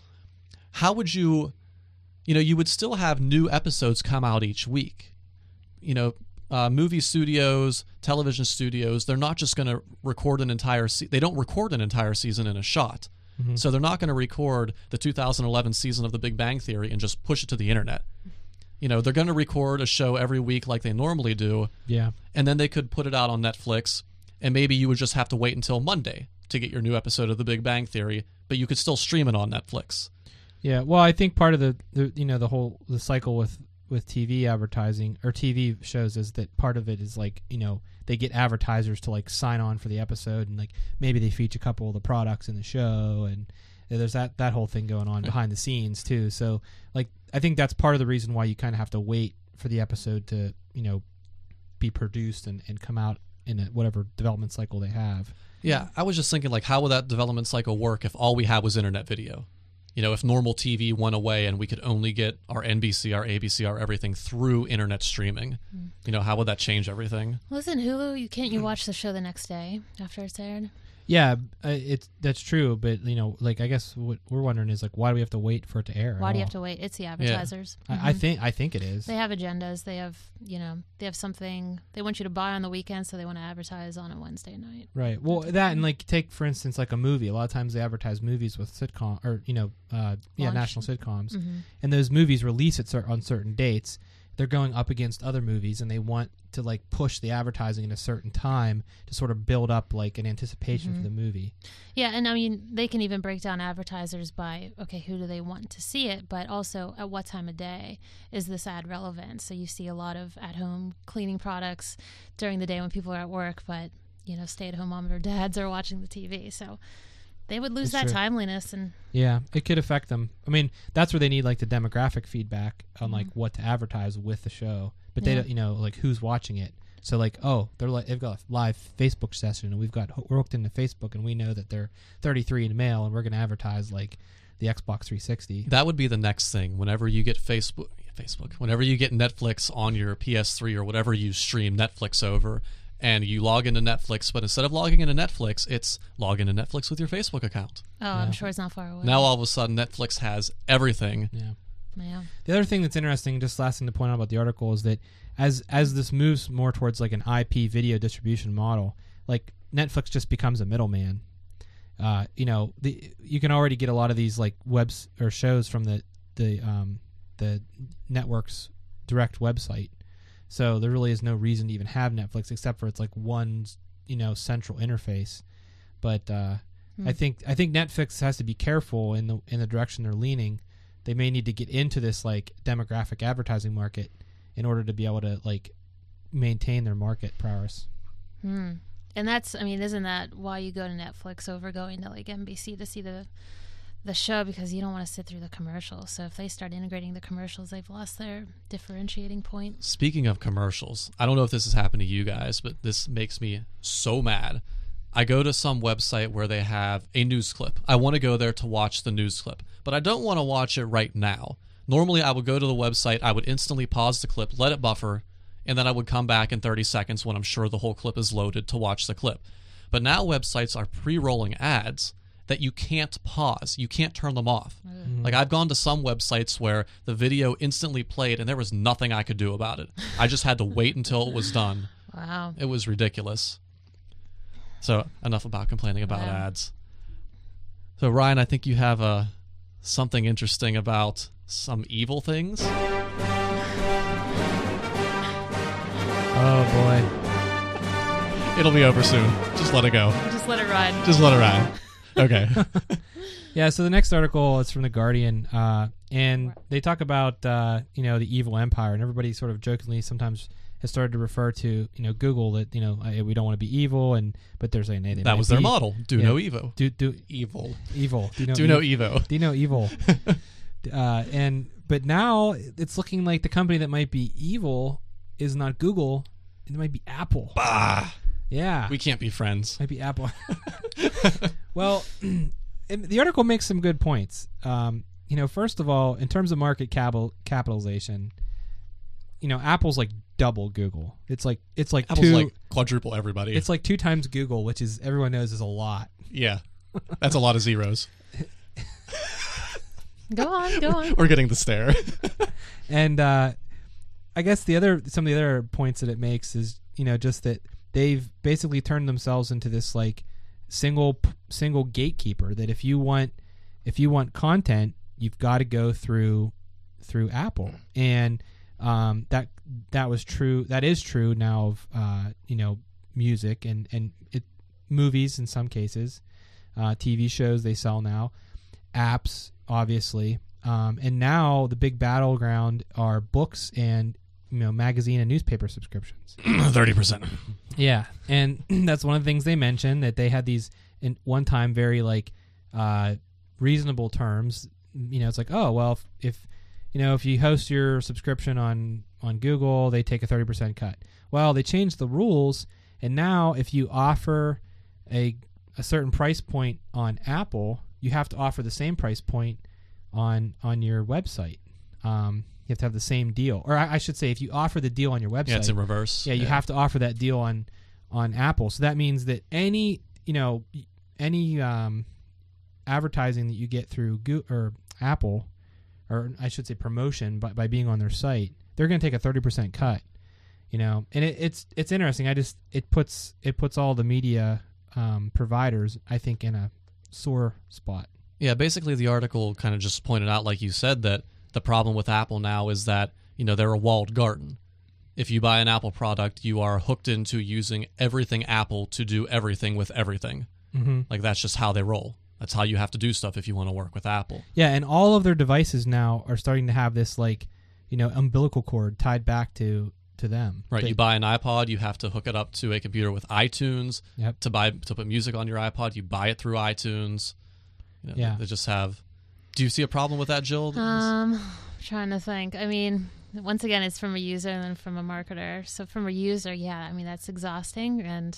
How would you, you know, you would still have new episodes come out each week. You know, uh, movie studios, television studios, they're not just going to record an entire se- they don't record an entire season in a shot. Mm-hmm. So they're not going to record the two thousand eleven season of The Big Bang Theory and just push it to the internet. You know, they're going to record a show every week like they normally do. Yeah. And then they could put it out on Netflix, and maybe you would just have to wait until Monday to get your new episode of The Big Bang Theory, but you could still stream it on Netflix. Yeah. Well, I think part of the, the you know, the whole the cycle with with T V advertising or T V shows is that part of it is like, you know, they get advertisers to like sign on for the episode, and like maybe they feature a couple of the products in the show, and there's that that whole thing going on behind the scenes too. So like I think that's part of the reason why you kind of have to wait for the episode to, you know, be produced and, and come out in a, whatever development cycle they have. Yeah, I was just thinking, like, how would that development cycle work if all we had was internet video? You know, if normal T V went away and we could only get our N B C, our A B C, our everything through internet streaming, mm. you know, how would that change everything? Listen, Hulu, you can't you watch the show the next day after it's aired? Yeah, uh, it's that's true, but you know, like I guess what we're wondering is like, why do we have to wait for it to air? Why do you have to wait? It's the advertisers. Yeah. Mm-hmm. I, I think I think it is. They have agendas. They have you know they have something they want you to buy on the weekend, so they want to advertise on a Wednesday night. Right. Well, that and like take for instance like a movie. A lot of times they advertise movies with sitcom or you know uh, yeah Launch. national sitcoms, mm-hmm. and those movies release at cer- on certain dates. They're going up against other movies, and they want to like push the advertising at a certain time to sort of build up like an anticipation mm-hmm. for the movie. Yeah, and I mean they can even break down advertisers by okay, who do they want to see it, but also at what time of day is this ad relevant? So you see a lot of at-home cleaning products during the day when people are at work, but you know, stay-at-home mom or dads are watching the T V. So they would lose it's that true. timeliness, and yeah, it could affect them. I mean, that's where they need like the demographic feedback on mm-hmm. like what to advertise with the show. But yeah. they don't, you know, like who's watching it. So like, oh, they're like they've got a live Facebook session, and we've got we're hooked into Facebook, and we know that they're thirty-three in male, and we're going to advertise like the Xbox three sixty. That would be the next thing. Whenever you get Facebook, Facebook, whenever you get Netflix on your P S three or whatever you stream Netflix over, and you log into Netflix, but instead of logging into Netflix, it's log into Netflix with your Facebook account. Oh, yeah. I'm sure it's not far away. Now all of a sudden, Netflix has everything. Yeah. Yeah. The other thing that's interesting, just last thing to point out about the article, is that as as this moves more towards like an I P video distribution model, like Netflix just becomes a middleman. Uh, you know, the you can already get a lot of these like webs or shows from the the um, the network's direct website. So there really is no reason to even have Netflix except for it's like one, you know, central interface. But uh, hmm. I think I think Netflix has to be careful in the in the direction they're leaning. They may need to get into this like demographic advertising market in order to be able to like maintain their market prowess. Hmm. And that's, I mean, isn't that why you go to Netflix over going to like N B C to see the the show, because you don't want to sit through the commercials. So if they start integrating the commercials, they've lost their differentiating point. Speaking of commercials, I don't know if this has happened to you guys, but this makes me so mad. I go to some website where they have a news clip. I want to go there to watch the news clip, but I don't want to watch it right now. Normally, I would go to the website, I would instantly pause the clip, let it buffer, and then I would come back in thirty seconds when I'm sure the whole clip is loaded to watch the clip. But now websites are pre-rolling ads that you can't pause. You can't turn them off. Mm-hmm. Like, I've gone to some websites where the video instantly played and there was nothing I could do about it. I just had to wait until it was done. Wow. It was ridiculous. So, enough about complaining about Wow. ads. So, Ryan, I think you have uh, something interesting about some evil things. Oh boy. It'll be over soon. Just let it go. Just let it ride. Just let it ride. Okay. Yeah, so the next article is from The Guardian, uh, and they talk about, uh, you know, the evil empire, and everybody sort of jokingly sometimes has started to refer to, you know, Google that, you know, I, we don't want to be evil, and but they're saying, hey, they That might was their be. model. Do Yeah. no Evo. Do, do, Evil. evil. Do no, Do no ev- Evo. Do no evil. uh, and, but now it's looking like the company that might be evil is not Google, it might be Apple. Bah. Yeah. We can't be friends. Might be Apple. Well, and the article makes some good points. Um, you know, first of all, in terms of market capital capitalization, you know, Apple's like double Google. It's like it's like Apple's two. like quadruple everybody. It's like two times Google, which is everyone knows is a lot. Yeah. That's a lot of zeros. Go on, go on. We're getting the stare. And uh, I guess the other some of the other points that it makes is, you know, just that they've basically turned themselves into this like single single gatekeeper, that if you want if you want content, you've got to go through through Apple. And um, that that was true. That is true now of uh, you know, music and and it, movies in some cases, uh, T V shows they sell now, apps obviously, um, and now the big battleground are books and, you know, magazine and newspaper subscriptions. thirty percent. Yeah, and that's one of the things they mentioned, that they had these in one time very like uh, reasonable terms. You know, it's like, oh well, if, if you know if you host your subscription on on Google, they take a thirty percent cut. Well, they changed the rules, and now if you offer a a certain price point on Apple, you have to offer the same price point on on your website. Um, you have to have the same deal, or I, I should say, if you offer the deal on your website, Yeah, it's in reverse. yeah, you have to offer that deal on on Apple. So that means that any you know any um, advertising that you get through Go- or Apple, or I should say promotion by, by being on their site, they're going to take a thirty percent cut. You know, and it, it's it's interesting. I just it puts it puts all the media um, providers, I think, in a sore spot. Yeah, basically the article kind of just pointed out, like you said, that the problem with Apple now is that, you know, they're a walled garden. If you buy an Apple product, you are hooked into using everything Apple to do everything with everything. Mm-hmm. Like, that's just how they roll. That's how you have to do stuff if you want to work with Apple. Yeah, and all of their devices now are starting to have this, like, you know, umbilical cord tied back to to them. Right, They- you buy an iPod, you have to hook it up to a computer with iTunes. Yep. To buy to put music on your iPod, you buy it through iTunes. You know, Yeah. They just have... Do you see a problem with that, Jill? Um, trying to think. I mean, once again, it's from a user and then from a marketer. So from a user, yeah, I mean, that's exhausting. And,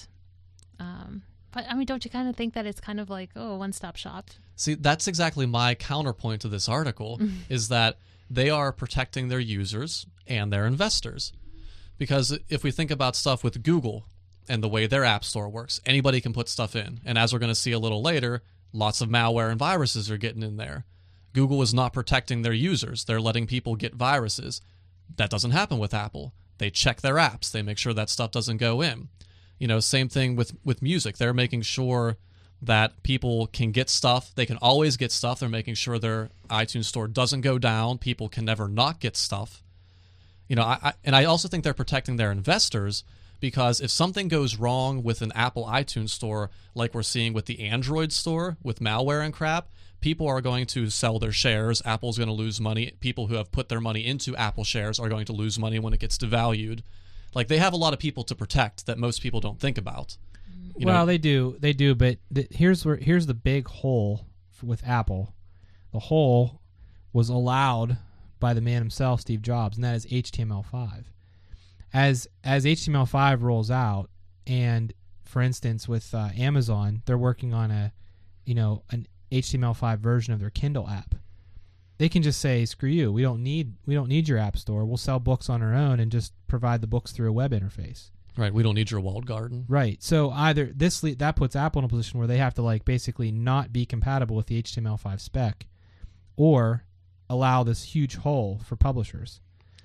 um, but I mean, don't you kind of think that it's kind of like, oh, one-stop shop? See, that's exactly my counterpoint to this article, is that they are protecting their users and their investors. Because if we think about stuff with Google and the way their app store works, anybody can put stuff in. And as we're going to see a little later, lots of malware and viruses are getting in there. Google is not protecting their users. They're letting people get viruses. That doesn't happen with Apple. They check their apps. They make sure that stuff doesn't go in. You know, same thing with, with music. They're making sure that people can get stuff. They can always get stuff. They're making sure their iTunes store doesn't go down. People can never not get stuff. You know, I, I and I also think they're protecting their investors, because if something goes wrong with an Apple iTunes store, like we're seeing with the Android store with malware and crap, people are going to sell their shares. Apple's going to lose money. People who have put their money into Apple shares are going to lose money when it gets devalued. Like, they have a lot of people to protect that most people don't think about. You well, know, they do, they do, but th- here's where here's the big hole f- with Apple. The hole was allowed by the man himself, Steve Jobs, and that is H T M L five. As as H T M L five rolls out, and for instance, with uh, Amazon, they're working on a, you know, an H T M L five version of their Kindle app. They can just say, "Screw you! We don't need we don't need your app store. We'll sell books on our own and just provide the books through a web interface." Right. We don't need your walled garden. Right. So either this le- that puts Apple in a position where they have to like basically not be compatible with the H T M L five spec, or allow this huge hole for publishers.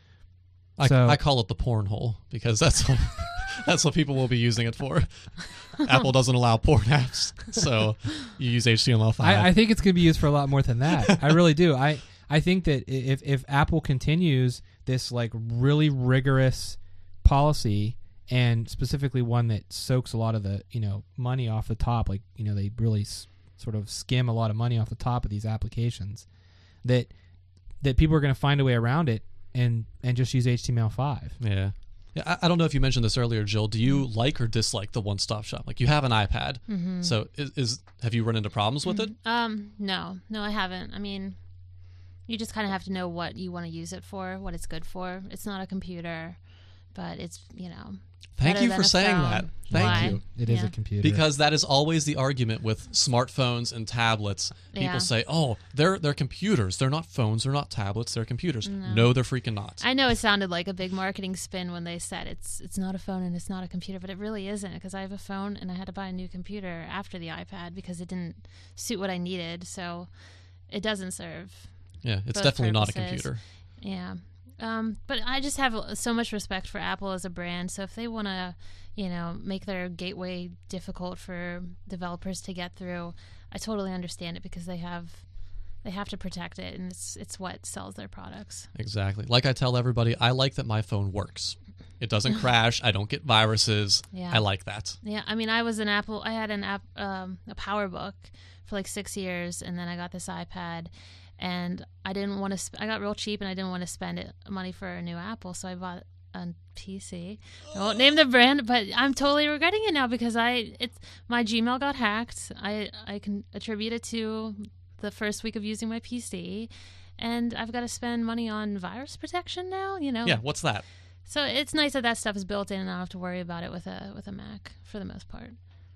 I, So- I call it the porn hole because that's what, that's what people will be using it for. Apple doesn't allow porn apps, so you use H T M L five. I, I think it's going to be used for a lot more than that. I really do. I, I think that i- if if Apple continues this like really rigorous policy, and specifically one that soaks a lot of the you know money off the top, like you know they really s- sort of skim a lot of money off the top of these applications, that that people are going to find a way around it and and just use H T M L five. Yeah. Yeah, I, I don't know if you mentioned this earlier, Jill. Do you like or dislike the one-stop shop? Like, you have an iPad, Mm-hmm. so is, is have you run into problems with it? Um, no, no, I haven't. I mean, you just kind of have to know what you want to use it for, what it's good for. It's not a computer, but it's, you know. Thank better you than for a saying phone. that. Thank Why? you. It is Yeah. a computer. Because that is always the argument with smartphones and tablets. People Yeah. say, "Oh, they're they're computers. They're not phones. They're not tablets. They're computers." No. No, they're freaking not. I know it sounded like a big marketing spin when they said it's it's not a phone and it's not a computer, but it really isn't, because I have a phone and I had to buy a new computer after the iPad because it didn't suit what I needed. So it doesn't serve. Yeah, it's both definitely not a purposes. computer. Yeah. Um, but I just have so much respect for Apple as a brand. So if they want to, you know, make their gateway difficult for developers to get through, I totally understand it, because they have they have to protect it, and it's it's what sells their products. Exactly. Like I tell everybody, I like that my phone works. It doesn't crash. I don't get viruses. Yeah. I like that. Yeah, I mean, I was an Apple. I had an app, um, a PowerBook for like six years, and then I got this iPad, and I didn't want to. Sp- I got real cheap, and I didn't want to spend it money for a new Apple, so I bought a P C. I won't name the brand, but I'm totally regretting it now, because I it's my Gmail got hacked. I I can attribute it to the first week of using my P C, and I've got to spend money on virus protection now. You know. Yeah, what's that? So it's nice that that stuff is built in, and I don't have to worry about it with a with a Mac for the most part.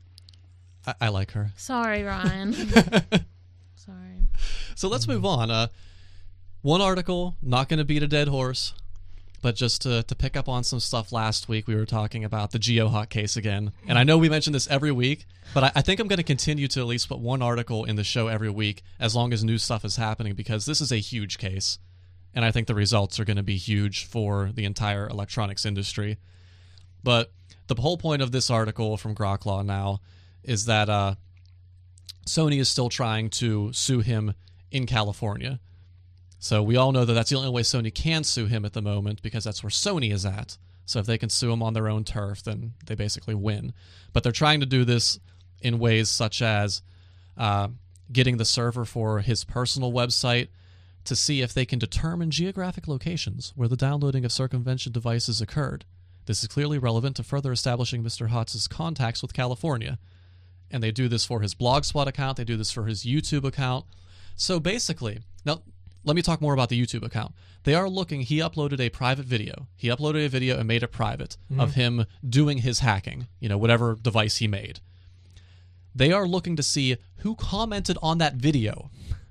I, I like her. Sorry, Ryan. Sorry. So let's move on. Uh, one article, not going to beat a dead horse, but just to, to pick up on some stuff last week, we were talking about the GeoHot case again. And I know we mention this every week, but I, I think I'm going to continue to at least put one article in the show every week as long as new stuff is happening, because this is a huge case. And I think the results are going to be huge for the entire electronics industry. But the whole point of this article from Grok Law now is that uh, Sony is still trying to sue him in California. So we all know that that's the only way Sony can sue him at the moment, because that's where Sony is at. So if they can sue him on their own turf, then they basically win. But they're trying to do this in ways such as uh, getting the server for his personal website to see if they can determine geographic locations where the downloading of circumvention devices occurred. This is clearly relevant to further establishing Mister Hotz's contacts with California. And they do this for his Blogspot account. They do this for his YouTube account. So basically, now let me talk more about the YouTube account. They are looking, he uploaded a private video. He uploaded a video and made it private Mm-hmm. of him doing his hacking, you know, whatever device he made. They are looking to see who commented on that video.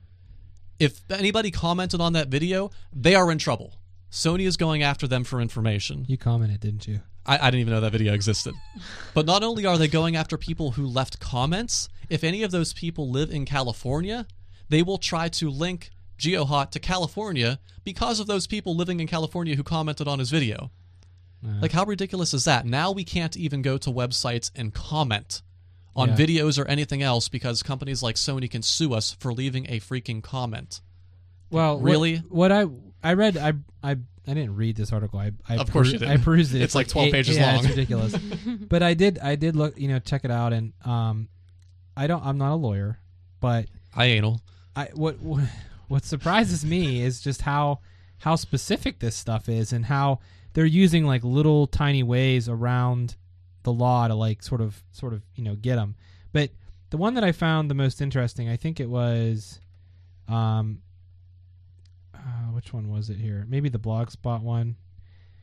If anybody commented on that video, they are in trouble. Sony is going after them for information. You commented, didn't you? I, I didn't even know that video existed. But not only are they going after people who left comments, if any of those people live in California, they will try to link GeoHot to California because of those people living in California who commented on his video. Uh, Like, how ridiculous is that? Now we can't even go to websites and comment on Yeah. videos or anything else because companies like Sony can sue us for leaving a freaking comment. well, what- really? What, I I read, I I I didn't read this article. I, I Of course you didn't. I perused it. It's like twelve eight- pages yeah, long. It's ridiculous. But I did I did look, you know, check it out, and um, I don't. I'm not a lawyer, but I anal. I what what, what surprises me is just how how specific this stuff is, and how they're using like little tiny ways around the law to like sort of sort of you know get them. But the one that I found the most interesting, I think it was, um, uh, which one was it here? Maybe the Blogspot one.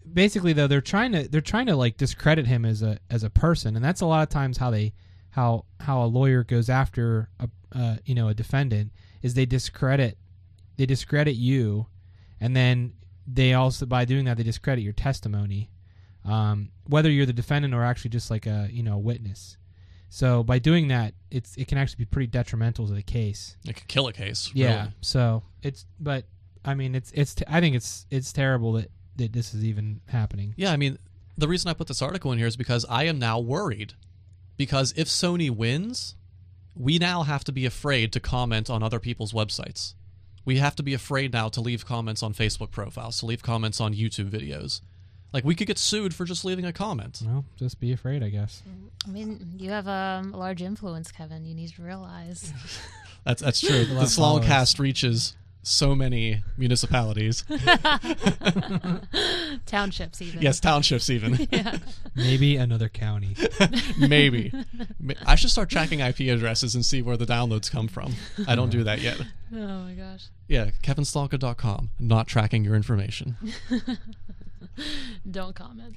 basically though they're trying to they're trying to like discredit him as a as a person, and that's a lot of times how they how how a lawyer goes after a uh, you know a defendant is they discredit they discredit you, and then they also by doing that they discredit your testimony, um, whether you're the defendant or actually just like a you know witness. So by doing that, it's it can actually be pretty detrimental to the case. It could kill a case. Yeah. Really. So it's but I mean it's it's t- I think it's it's terrible that. that this is even happening. Yeah, I mean, the reason I put this article in here is because I am now worried. Because if Sony wins, we now have to be afraid to comment on other people's websites. We have to be afraid now to leave comments on Facebook profiles, to leave comments on YouTube videos. Like, we could get sued for just leaving a comment. Well, just be afraid, I guess. I mean, you have um, a large influence, Kevin. You need to realize. That's that's true. The Slongcast reaches so many municipalities. Townships, even. Yes, townships, even. Yeah. Maybe another county. Maybe. I should start tracking I P addresses and see where the downloads come from. I don't do that yet. Oh, my gosh. Yeah, kevin stalker dot com. Not tracking your information. Don't comment.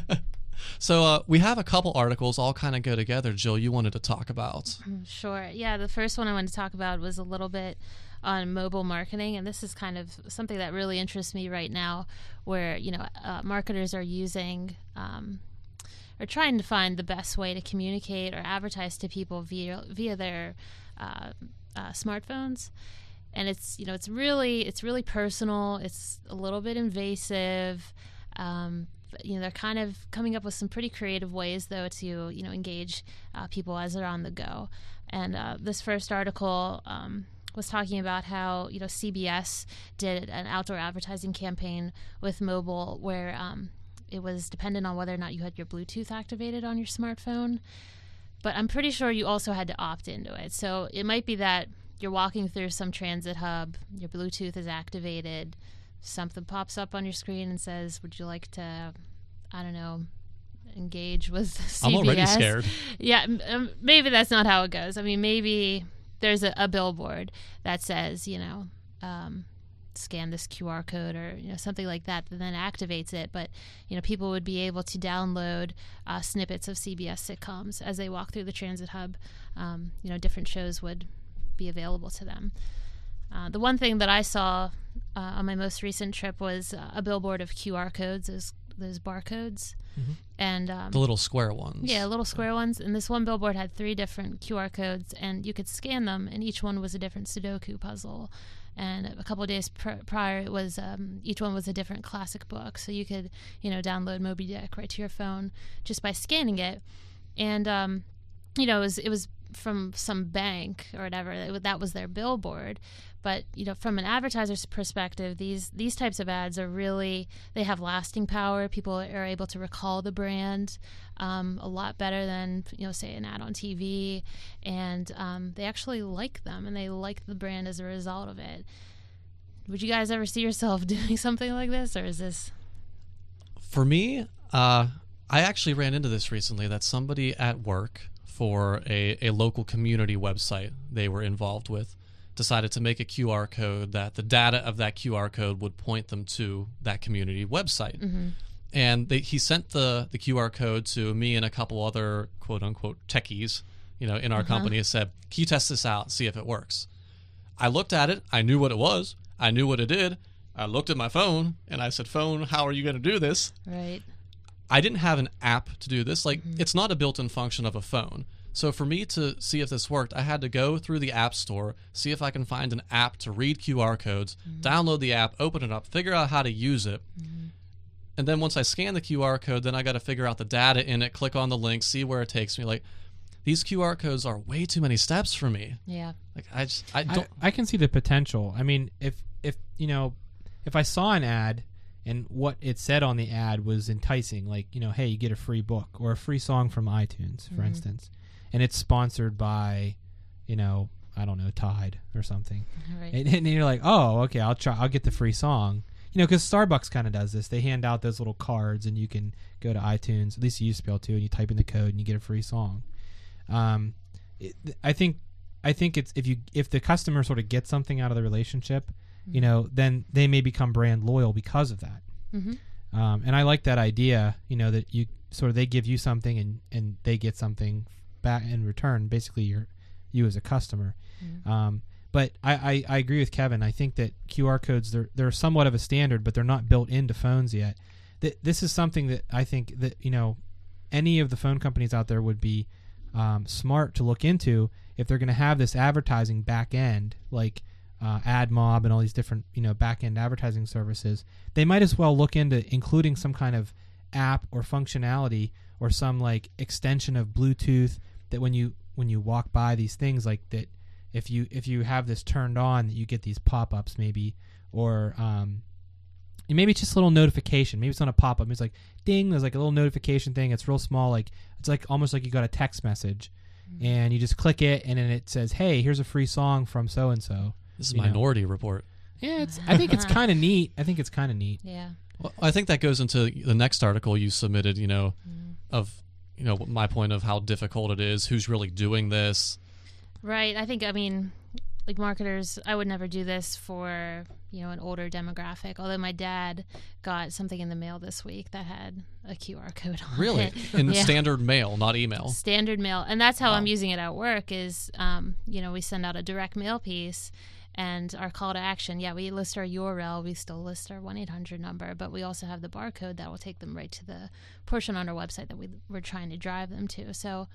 So uh, we have a couple articles all kind of go together. Jill, you wanted to talk about. Sure. Yeah, the first one I wanted to talk about was a little bit on mobile marketing, and this is kind of something that really interests me right now, where you know uh, marketers are using um, or trying to find the best way to communicate or advertise to people via via their uh, uh, smartphones. And it's you know it's really it's really personal. It's a little bit invasive. Um, you know they're kind of coming up with some pretty creative ways though to you know engage uh, people as they're on the go. And uh, this first article um, was talking about how you know C B S did an outdoor advertising campaign with mobile where um, it was dependent on whether or not you had your Bluetooth activated on your smartphone. But I'm pretty sure you also had to opt into it. So it might be that you're walking through some transit hub, your Bluetooth is activated, something pops up on your screen and says, would you like to, I don't know, engage with C B S? I'm already scared. Yeah, um, maybe that's not how it goes. I mean, maybe there's a, a billboard that says, you know, um, scan this Q R code or, you know, something like that that then activates it. But, you know, people would be able to download uh, snippets of C B S sitcoms as they walk through the transit hub. Um, you know, different shows would be available to them. Uh, the one thing that I saw uh, on my most recent trip was uh, a billboard of Q R codes, those, those barcodes. Mm-hmm. And um, the little square ones. Yeah, little square ones. And this one billboard had three different Q R codes, and you could scan them, and each one was a different Sudoku puzzle. And a couple of days pr- prior, it was um, each one was a different classic book. So you could, you know, download Moby Dick right to your phone just by scanning it. And um, you know, it was it was from some bank or whatever. It, that was their billboard. But, you know, from an advertiser's perspective, these these types of ads are really, they have lasting power. People are able to recall the brand um, a lot better than, you know, say an ad on T V. And um, they actually like them, and they like the brand as a result of it. Would you guys ever see yourself doing something like this, or is this? For me, uh, I actually ran into this recently, that somebody at work for a, a local community website they were involved with decided to make a Q R code that the data of that Q R code would point them to that community website. Mm-hmm. And they, he sent the, the Q R code to me and a couple other quote-unquote techies, you know, in our uh-huh. company, and said, can you test this out, see if it works? I looked at it. I knew what it was. I knew what it did. I looked at my phone, and I said, phone, how are you going to do this? Right. I didn't have an app to do this. Like, mm-hmm. it's not a built-in function of a phone. So for me to see if this worked, I had to go through the App Store, see if I can find an app to read Q R codes, mm-hmm. download the app, open it up, figure out how to use it. Mm-hmm. And then once I scan the Q R code, then I got to figure out the data in it, click on the link, see where it takes me. Like, these Q R codes are way too many steps for me. Yeah. Like, I just, I don't. I, I can see the potential. I mean, if, if, you know, if I saw an ad and what it said on the ad was enticing, like, you know, hey, you get a free book or a free song from iTunes, for mm-hmm. instance, and it's sponsored by, you know, I don't know, Tide or something. Right. And, and you're like, oh, okay, I'll try. I'll get the free song. You know, because Starbucks kind of does this. They hand out those little cards, and you can go to iTunes. At least you used to be able to, and you type in the code, and you get a free song. Um, it, I think, I think it's if you if the customer sort of gets something out of the relationship, mm-hmm. you know, then they may become brand loyal because of that. Mm-hmm. Um, and I like that idea, you know, that you sort of they give you something and, and they get something back in return. Basically, you're you as a customer. Mm-hmm. Um, but I, I, I agree with Kevin. I think that Q R codes they're they're somewhat of a standard, but they're not built into phones yet. Th- this is something that I think that you know any of the phone companies out there would be um, smart to look into if they're going to have this advertising back end like. Uh, AdMob and all these different, you know, back-end advertising services, they might as well look into including some kind of app or functionality or some like extension of Bluetooth that when you when you walk by these things like that, if you if you have this turned on, that you get these pop-ups maybe, or um, maybe it's just a little notification. Maybe it's not a pop-up. It's like ding. There's like a little notification thing. It's real small. Like it's like almost like you got a text message, mm-hmm. and you just click it, and then it says, "Hey, here's a free song from so and so." This is You know. Minority Report. Yeah, it's. I think it's kind of neat. I think it's kind of neat. Yeah. Well, I think that goes into the next article you submitted, you know, Mm. of, you know, my point of how difficult it is, who's really doing this. Right. I think, I mean, like marketers, I would never do this for, you know, an older demographic. Although my dad got something in the mail this week that had a Q R code on Really? it. In Yeah. standard mail, not email. Standard mail. And that's how Wow. I'm using it at work is, um, you know, we send out a direct mail piece and our call to action. Yeah, we list our U R L. We still list our one eight hundred number, but we also have the barcode that will take them right to the portion on our website that we, we're trying to drive them to. So,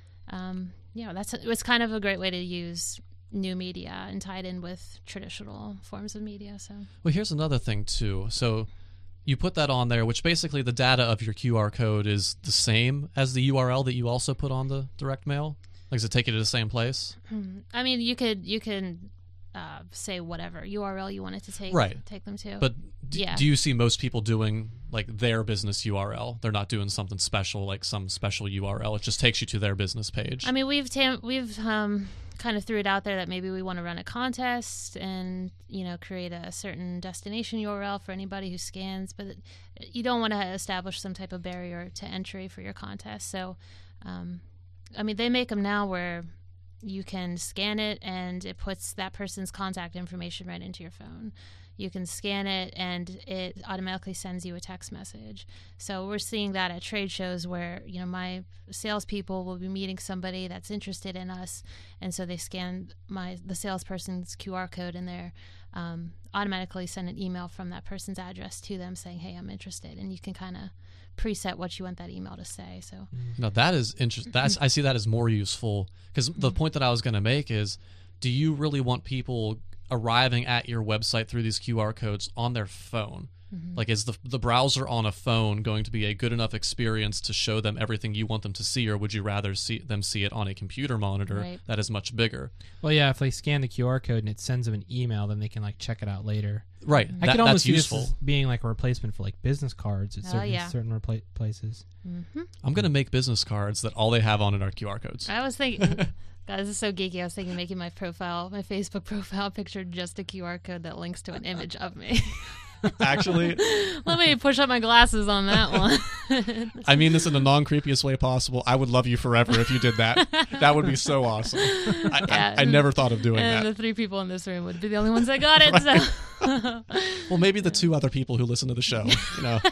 um, you know, that's, it was kind of a great way to use new media and tie it in with traditional forms of media. So, Well, here's another thing, too. So you put that on there, which basically the data of your Q R code is the same as the U R L that you also put on the direct mail? Like, does it take you to the same place? I mean, you could, you can uh, say whatever U R L you wanted to take, Right. take them to. But d- Yeah. do you see most people doing, like, their business U R L? They're not doing something special, like some special U R L. It just takes you to their business page. I mean, we've tam- we've um, kind of threw it out there that maybe we want to run a contest and, you know, create a certain destination U R L for anybody who scans, but you don't want to establish some type of barrier to entry for your contest. So, um, I mean, they make them now where you can scan it and it puts that person's contact information right into your phone. You can scan it and it automatically sends you a text message. So we're seeing that at trade shows where, you know, my salespeople will be meeting somebody that's interested in us, and so they scan my the salesperson's Q R code and they're um, automatically send an email from that person's address to them saying, "Hey, I'm interested," and you can kind of preset what you want that email to say. So No, that is interesting. That's I see that as more useful because the point that I was going to make is, do you really want people arriving at your website through these Q R codes on their phone? Mm-hmm. Like, is the the browser on a phone going to be a good enough experience to show them everything you want them to see, or would you rather see them see it on a computer monitor Right. that is much bigger? Well, yeah, if they scan the Q R code and it sends them an email, then they can like check it out later. Right. I That- could almost that's see useful. this as being like a replacement for like business cards at Oh, certain yeah. certain repla- places. mm-hmm. I'm going to make business cards that all they have on it are Q R codes. I was thinking, God, this is so geeky. I was thinking making my profile, my Facebook profile picture just a Q R code that links to an image of me. Actually, Let me push up my glasses on that one. I mean this in the non-creepiest way possible. I would love you forever if you did that. That would be so awesome. I, Yeah. I, I never thought of doing And that. the three people in this room would be the only ones that got it. So, Well, maybe the two other people who listen to the show. You know,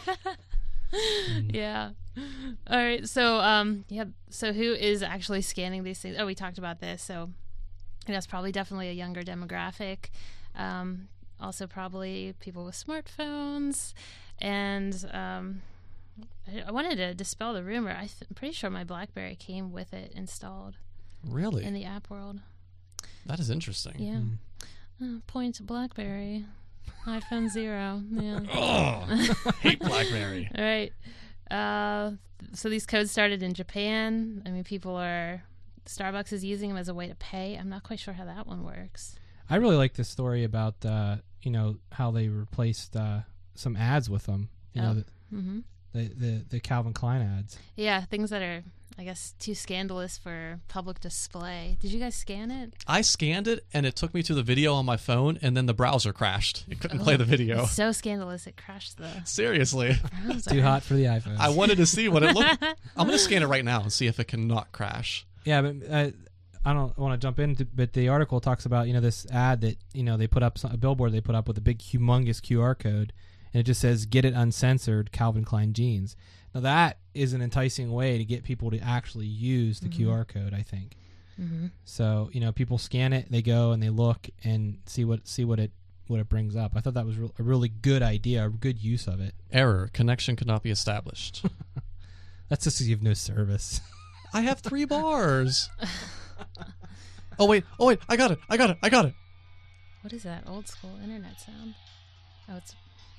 yeah. All right. So, um, yeah. So, who is actually scanning these things? Oh, we talked about this. So, that's probably definitely a younger demographic. Um, also, probably people with smartphones. And um, I, I wanted to dispel the rumor. I th- I'm pretty sure my BlackBerry came with it installed really, in the app world. that is interesting. Yeah. Mm. Uh, point to BlackBerry. iPhone zero. Yeah. Oh, hate BlackBerry. All right. Uh, so these codes started in Japan. I mean, people are Starbucks is using them as a way to pay. I'm not quite sure how that one works. I really like this story about uh, you know how they replaced uh, some ads with them. You Oh. know the, Mm-hmm. the the the Calvin Klein ads. Yeah, things that are, I guess, too scandalous for public display. Did you guys scan it? I scanned it and it took me to the video on my phone, and then the browser crashed. It couldn't play the video. It's so scandalous it crashed the Seriously, browser. Too hot for the iPhone. I wanted to see what it looked. I'm gonna scan it right now and see if it can not crash. Yeah, but uh, I don't want to jump in, but the article talks about you know this ad that you know they put up, a billboard they put up with a big, humongous Q R code, and it just says "Get it uncensored, Calvin Klein jeans." Now that is an enticing way to get people to actually use the Mhm. Q R code, I think. Mm-hmm. So you know, people scan it, they go and they look and see what see what it what it brings up. I thought that was re- a really good idea, a good use of it. Error. Connection could not be established. That's just because you have no service. I have three bars. Oh, wait. Oh, wait. I got it. I got it. I got it. What is that old school internet sound? Oh, it's.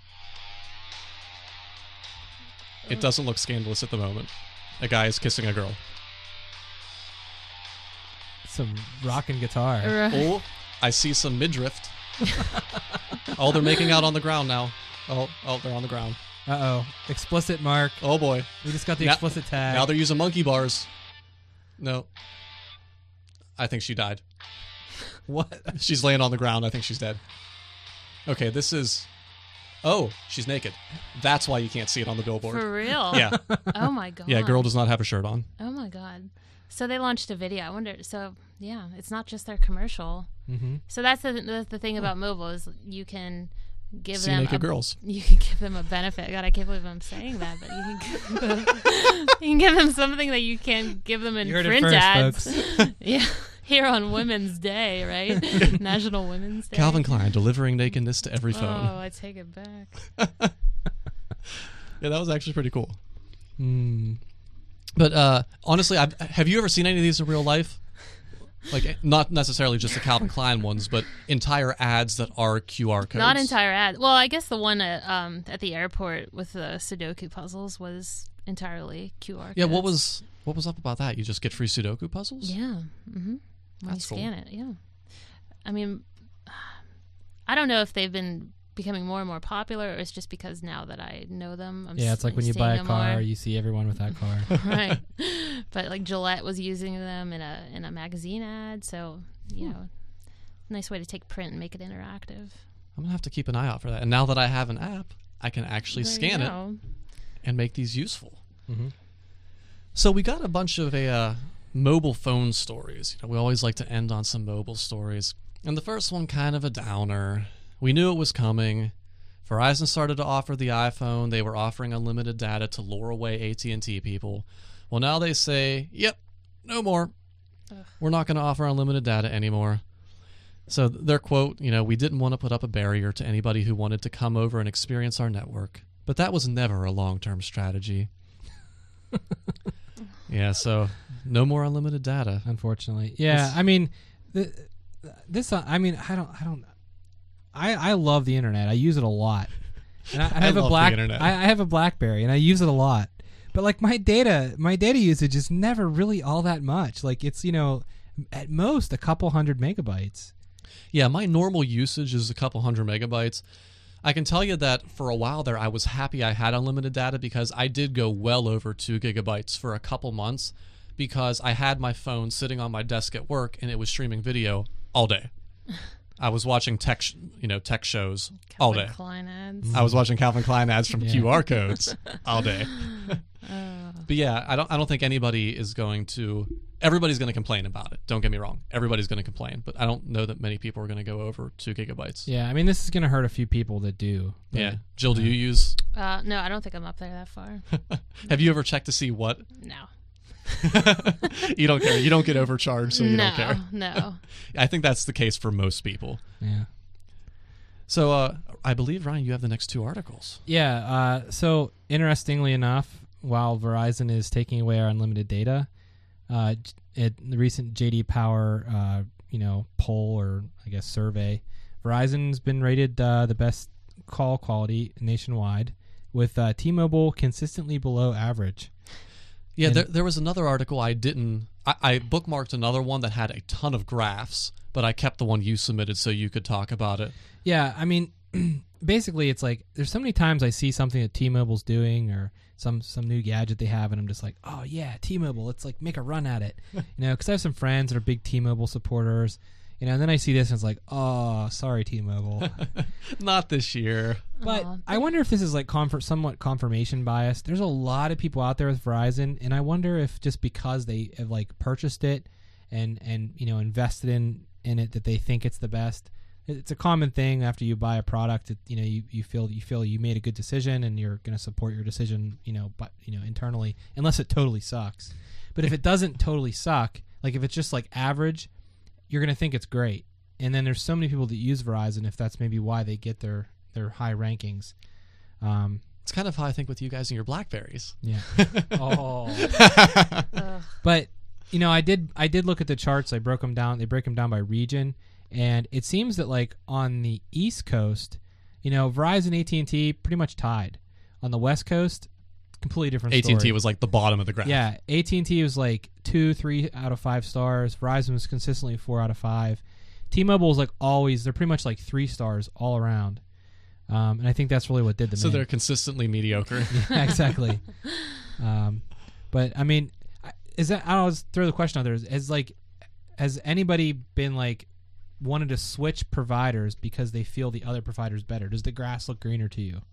It doesn't look scandalous at the moment. A guy is kissing a girl. Some rockin' guitar. Right. Oh, I see some midriff. Oh, they're making out on the ground now. Oh, oh, they're on the ground. Uh oh, explicit mark. Oh boy. We just got the Now- explicit tag. Now they're using monkey bars. No. I think she died. What? She's laying on the ground. I think she's dead. Okay, this is... Oh, she's naked. That's why you can't see it on the billboard. For real? Yeah. Oh my god. Yeah, girl does not have a shirt on. Oh my god. So they launched a video. I wonder. So yeah, it's not just their commercial. Mm-hmm. So that's the that's the thing about mobile is you can give See them naked a, girls. You can give them a benefit. God, I can't believe I'm saying that, but you can give them, you can give them something that you can't give them in You heard it print first, ads. folks. Yeah, here on Women's Day, right? National Women's Day. Calvin Klein delivering nakedness to every phone. Oh, I take it back. Yeah, that was actually pretty cool. Mm. But uh, honestly, I've, have you ever seen any of these in real life? Like, not necessarily just the Calvin Klein ones, but entire ads that are Q R codes. Not entire ad. Well, I guess the one at um at the airport with the Sudoku puzzles was entirely Q R. Yeah, what codes. was what was up about that? You just get free Sudoku puzzles? Yeah. Mm-hmm. When That's you cool. scan it, yeah. I mean, I don't know if they've been becoming more and more popular, or it's just because now that I know them, I'm Yeah, it's like when you seeing buy a them car, more. you see everyone with that car. Right. But like Gillette was using them in a in a magazine ad, so you Hmm. know, nice way to take print and make it interactive. I'm gonna have to keep an eye out for that. And now that I have an app, I can actually There you scan it go. and make these useful. Mm-hmm. So we got a bunch of a uh, mobile phone stories. You know, we always like to end on some mobile stories. And the first one, kind of a downer. We knew it was coming. Verizon started to offer the iPhone. They were offering unlimited data to lure away A T and T people. Well, now they say, yep, no more. Ugh. We're not going to offer unlimited data anymore. So their quote, you know, we didn't want to put up a barrier to anybody who wanted to come over and experience our network. But that was never a long-term strategy. Yeah, so no more unlimited data. Unfortunately, yeah. It's- I mean, the, this. Uh, I mean, I don't. I don't. I I love the internet. I use it a lot. And I, I I have love a the black. internet. I, I have a BlackBerry, and I use it a lot. But like my data, my data usage is never really all that much. Like it's you know, at most a couple hundred megabytes. Yeah, my normal usage is a couple hundred megabytes. I can tell you that for a while there, I was happy I had unlimited data because I did go well over two gigabytes for a couple months because I had my phone sitting on my desk at work and it was streaming video all day. I was watching tech, sh- you know, tech shows all Calvin day. Klein ads. I was watching Calvin Klein ads from Yeah. Q R codes all day. Uh, But yeah, I don't. I don't think anybody is going to. Everybody's going to complain about it. Don't get me wrong. Everybody's going to complain, but I don't know that many people are going to go over two gigabytes. Yeah, I mean, this is going to hurt a few people that do. but- Yeah. Jill, do you use? uh, no, I don't think I'm up there that far. Have you ever checked to see what? No. You don't care. You don't get overcharged, so you no, don't care. no. I think that's the case for most people. Yeah. So uh, I believe Ryan, you have the next two articles. Yeah. Uh, so interestingly enough, while Verizon is taking away our unlimited data, uh, at the recent J D Power, uh, you know, poll or I guess survey, Verizon's been rated uh, the best call quality nationwide, with uh, T-Mobile consistently below average. Yeah, And- there, there was another article I didn't. I, I bookmarked another one that had a ton of graphs, but I kept the one you submitted so you could talk about it. Yeah, I mean, basically, it's like there's so many times I see something that T-Mobile's doing or some some new gadget they have, and I'm just like, oh yeah, T-Mobile. Let's like make a run at it, you know? Because I have some friends that are big T-Mobile supporters, you know. And then I see this, and it's like, oh, sorry, T-Mobile. Not this year. But Aw, I wonder if this is like confer- somewhat confirmation bias. There's a lot of people out there with Verizon, and I wonder if just because they have like purchased it and and you know invested in in it that they think it's the best. it's a common thing after you buy a product. That, you know, you, you feel you feel you made a good decision, and you're going to support your decision. You know, but you know internally, unless it totally sucks. But if it doesn't totally suck, like if it's just like average, you're going to think it's great. And then there's so many people that use Verizon, if that's maybe why they get their their high rankings. Um, It's kind of how I think with you guys and your Blackberries. yeah. Oh. Ugh. But you know, I did I did look at the charts. I broke them down. They break them down by region, and it seems that like on the East Coast, you know, Verizon, A T and T pretty much tied. On the West Coast, completely different A T and T story. was like the bottom of the graph. Yeah, A T and T was like two, three out of five stars. Verizon was consistently four out of five. T-Mobile was like always, they're pretty much like three stars all around. Um, and I think that's really what did the So man. they're consistently mediocre. Yeah, exactly. um, but I mean, is that, I'll just throw the question out there. Has like, has anybody been like wanted to switch providers because they feel the other provider's better? Does the grass look greener to you?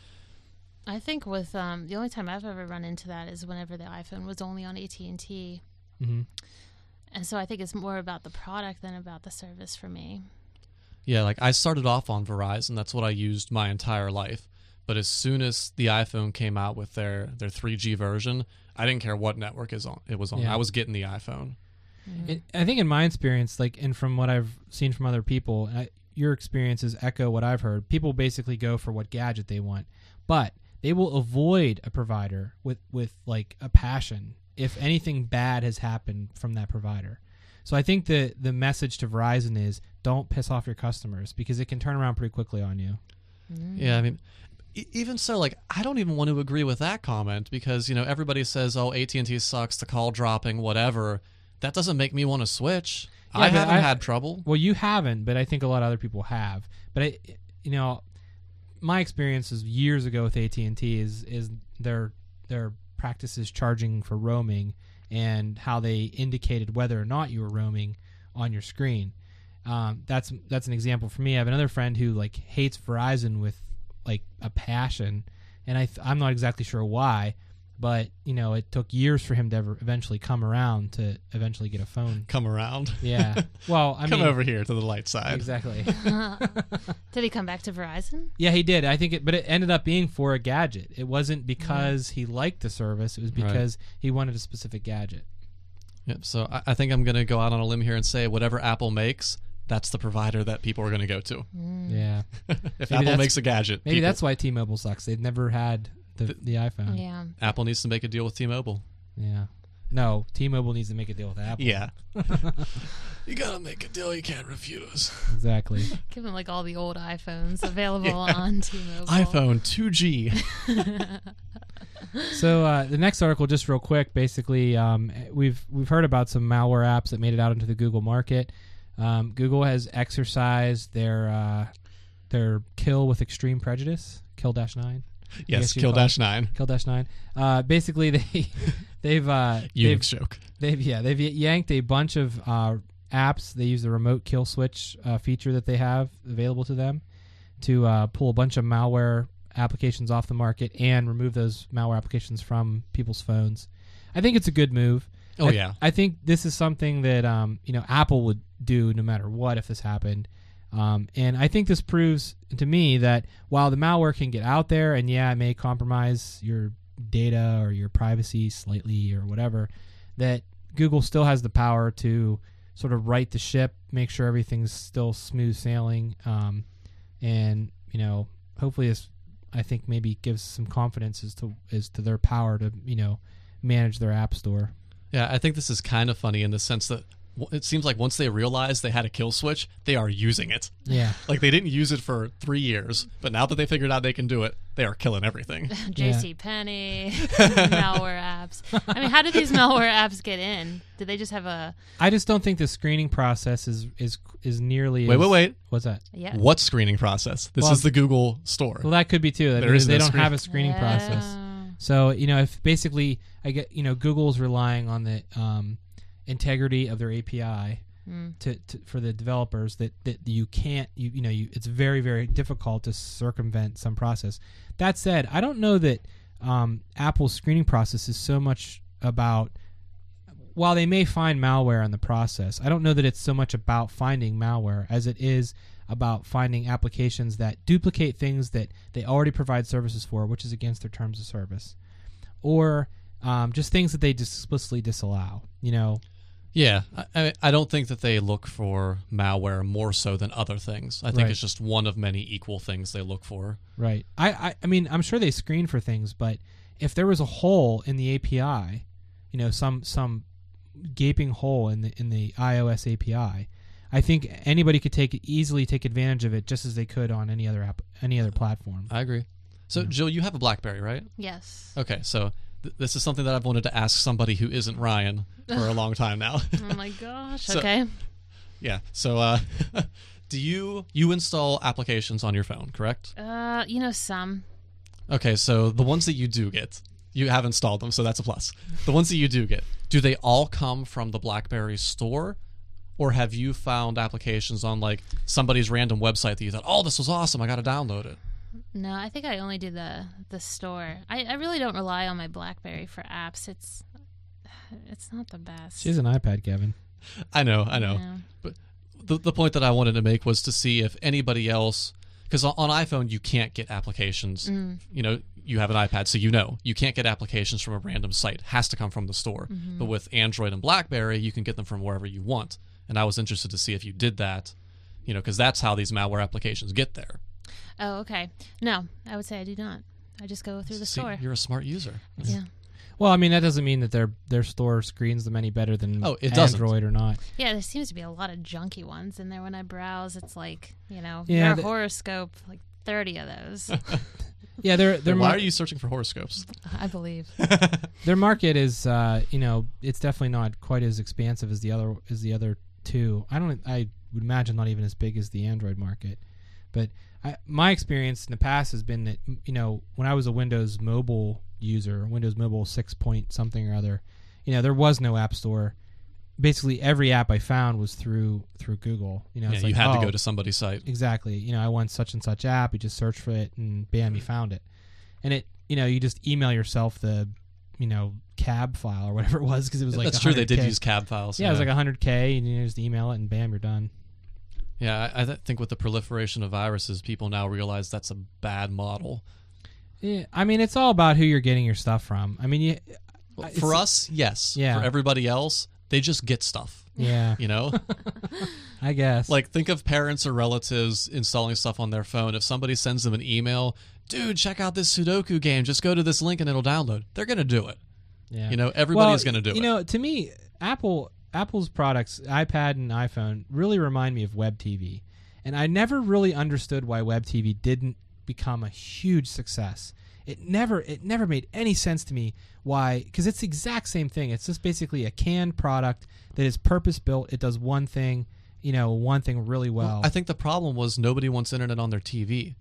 I think with um, the only time I've ever run into that is whenever the iPhone was only on A T and T. Mm-hmm. And so I think it's more about the product than about the service for me. Yeah, like I started off on Verizon. That's what I used my entire life. But as soon as the iPhone came out with their, their three G version, I didn't care what network is on. It was on. Yeah. I was getting the iPhone. Mm-hmm. It, I think in my experience, like, and from what I've seen from other people, I, your experiences echo what I've heard. People basically go for what gadget they want, but they will avoid a provider with, with like a passion if anything bad has happened from that provider. So I think the the message to Verizon is don't piss off your customers because it can turn around pretty quickly on you. Mm-hmm. Yeah, I mean, e- even so, like, I don't even want to agree with that comment because, you know, everybody says, oh, A T and T sucks, the call dropping, whatever. That doesn't make me want to switch. Yeah, I but haven't I- had trouble. Well, you haven't, but I think a lot of other people have. But I, you know, my experience is years ago with A T and T is is their their practices charging for roaming and how they indicated whether or not you were roaming on your screen. Um, that's that's an example for me. I have another friend who like hates Verizon with like a passion, and I th- I'm not exactly sure why, but you know it took years for him to ever eventually come around to eventually get a phone. Come around. Yeah. Well, I Come mean, over here to the light side. exactly. Did he come back to Verizon? Yeah, he did. I think it, but it ended up being for a gadget. It wasn't because he liked the service. It was Right. because he wanted a specific gadget. Yep. So I, I think I'm going to go out on a limb here and say whatever Apple makes, that's the provider that people are going to go to. Mm. Yeah. If Maybe Apple that's- makes a gadget, Maybe people- that's why T-Mobile sucks. They've never had the The- the iPhone. Yeah. Apple needs to make a deal with T-Mobile. Yeah. No, T-Mobile needs to make a deal with Apple. Yeah. You got to make a deal you can't refuse. Exactly. Give him like all the old iPhones available on T-Mobile. iPhone two G. So uh, the next article, just real quick, basically, um, we've we've heard about some malware apps that made it out into the Google market. Um, Google has exercised their uh, their kill with extreme prejudice, kill dash nine. Yes, guess you'd Kill call Dash nine. Kill dash nine. Uh, basically, they they've uh, they've, Unix joke. they've yeah they've yanked a bunch of uh, apps. They use the remote kill switch uh, feature that they have available to them to uh, pull a bunch of malware applications off the market and remove those malware applications from people's phones. I think it's a good move. Oh, I, yeah. I think this is something that um, you know Apple would do no matter what if this happened. Um, and I think this proves to me that while the malware can get out there and yeah, it may compromise your data or your privacy slightly or whatever, that Google still has the power to sort of right the ship, make sure everything's still smooth sailing, um, and you know, hopefully this, I think maybe gives some confidence as to as to their power to you know manage their app store. Yeah, I think this is kind of funny in the sense that w- it seems like once they realized they had a kill switch, they are using it. Yeah. Like they didn't use it for three years, but now that they figured out they can do it, they are killing everything. JCPenney, malware apps. I mean, how did these malware apps get in? Did they just have a I just don't think the screening process is is is nearly. Wait, as, wait, wait. What's that? yeah? What screening process? This Well, is the Google store. Well, that could be too. That There means is they no don't screen- have a screening process. Oh. So you know, if basically I get you know Google's relying on the um, integrity of their A P I Mm. to, to for the developers that, that you can't you you know you it's very very difficult to circumvent some process. That said, I don't know that um, Apple's screening process is so much about while they may find malware in the process, I don't know that it's so much about finding malware as it is about finding applications that duplicate things that they already provide services for, which is against their terms of service, or um, just things that they just explicitly disallow. You know. Yeah, I, I don't think that they look for malware more so than other things. I think Right. it's just one of many equal things they look for. Right. I, I, I mean, I'm sure they screen for things, but if there was a hole in the A P I, you know, some some gaping hole in the in the iOS A P I, I think anybody could take easily take advantage of it just as they could on any other app, any other platform. I agree. So, Yeah. Jill, you have a BlackBerry, right? Yes. Okay, so th- this is something that I've wanted to ask somebody who isn't Ryan for a long time now. Oh my gosh. So- Okay. Yeah. So, uh, do you you install applications on your phone, correct? Uh, you know, some. Okay, so the ones that you do get, you have installed them, so that's a plus. The ones that you do get, do they all come from the BlackBerry store, or have you found applications on like somebody's random website that you thought, oh, this was awesome, I got to download it? No, I think I only do the the store. I, I really don't rely on my BlackBerry for apps. It's it's not the best. She has an iPad, Kevin. I know, I know. Yeah. But the the point that I wanted to make was to see if anybody else, because on, on iPhone you can't get applications. Mm. You know, you have an iPad, so you know you can't get applications from a random site. It has to come from the store. Mm-hmm. But with Android and BlackBerry, you can get them from wherever you want. And I was interested to see if you did that, you know, because that's how these malware applications get there. Oh, okay. No, I would say I do not. I just go through the See, store. you're a smart user. Yeah. Well, I mean, that doesn't mean that their their store screens them any better than Oh, it doesn't. Android or not. Yeah, there seems to be a lot of junky ones in there when I browse. It's like, you know, Yeah, your the- horoscope, like thirty of those, Yeah, their their Why mar- are you searching for horoscopes? I believe. their market is, uh, you know, it's definitely not quite as expansive as the other as the other two. I don't. I would imagine not even as big as the Android market. But I, my experience in the past has been that, you know, when I was a Windows Mobile user, Windows Mobile six point something or other, you know, there was no app store. Basically, every app I found was through through Google. You know, Yeah, it's you like, had oh, to go to somebody's site. Exactly. You know, I want such and such app. You just search for it, and bam, you found it. And it, you know, you just email yourself the, you know, cab file or whatever it was, because it was like That's true. They did one hundred K. use cab files. Yeah, it was like one hundred K, and you just email it, and bam, you're done. Yeah, I, I th- think with the proliferation of viruses, people now realize that's a bad model. Yeah, I mean, it's all about who you're getting your stuff from. I mean, you, Well, it's- for us, yes. Yeah. For everybody else, they just get stuff. yeah, You know, I guess. like think of parents or relatives installing stuff on their phone. If somebody sends them an email, dude, check out this Sudoku game. Just go to this link and it'll download. They're gonna do it. yeah. You know, everybody's Well, gonna do you it. You know, to me, Apple Apple's products, iPad and iPhone, really remind me of Web T V, and I never really understood why Web T V didn't become a huge success. It never, it never made any sense to me why, because it's the exact same thing. It's just basically a canned product that is purpose built. It does one thing, you know, one thing really well. I think the problem was nobody wants internet on their T V.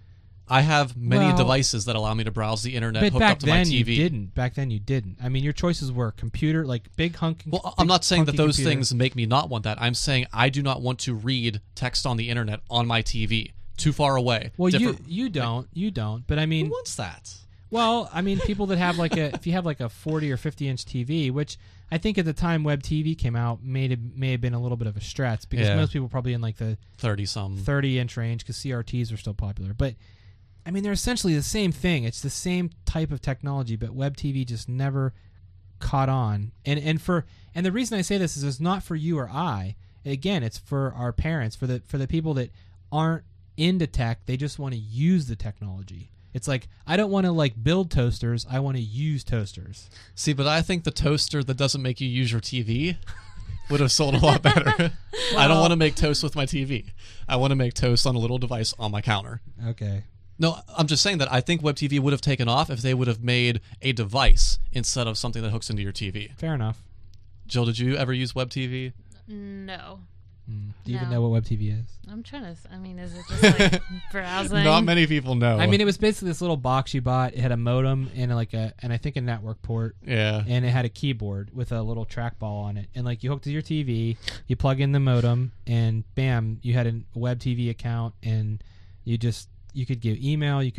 I have many Well, devices that allow me to browse the internet but hooked back up to then my T V. you didn't. Back then you didn't. I mean, your choices were computer, like big hunking. Well, I'm big not saying that hunky those computer. things make me not want that. I'm saying I do not want to read text on the internet on my T V. Too far away. Well, Different- you you don't, you don't. But I mean, Who wants that? well, I mean, people that have like a, if you have like a forty or fifty inch T V, which I think at the time Web T V came out, may have, may have been a little bit of a stretch because Yeah. most people probably in like the thirty some. thirty inch range because C R Ts are still popular. But I mean, they're essentially the same thing. It's the same type of technology, but Web T V just never caught on. And and for and the reason I say this is it's not for you or I. Again, it's for our parents, for the for the people that aren't into tech. They just want to use the technology. It's like, I don't want to like build toasters. I want to use toasters. See, but I think the toaster that doesn't make you use your T V would have sold a lot better. I don't Well- want to make toast with my T V. I want to make toast on a little device on my counter. Okay. No, I'm just saying that I think Web T V would have taken off if they would have made a device instead of something that hooks into your T V. Fair enough. Jill, did you ever use Web T V? No. Mm. Do you even No. know what Web T V is? I'm trying to. Th- I mean, is it just like browsing? Not many people know. I mean, it was basically this little box you bought. It had a modem and like a, and I think a network port, yeah. and it had a keyboard with a little trackball on it. And like you hooked to your T V, you plug in the modem, and bam, you had a Web T V account, and you just you could get email, you could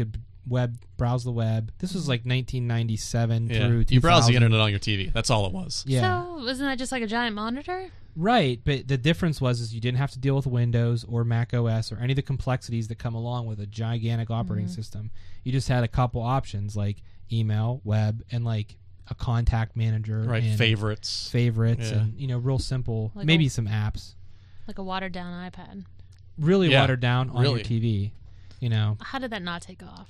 web, browse the web. This was like nineteen ninety-seven Yeah. through You browse the two thousand. internet on your T V. That's all it was. Yeah. So wasn't that just like a giant monitor? Right, but the difference was is you didn't have to deal with Windows or Mac O S or any of the complexities that come along with a gigantic operating Mhm. system. You just had a couple options like email, web, and like a contact manager, Right. and Favorites. favorites, Yeah. and you know, real simple. Like maybe a- some apps. Like a watered down iPad. Really Yeah, watered down on really. your T V. You know, How did that not take off?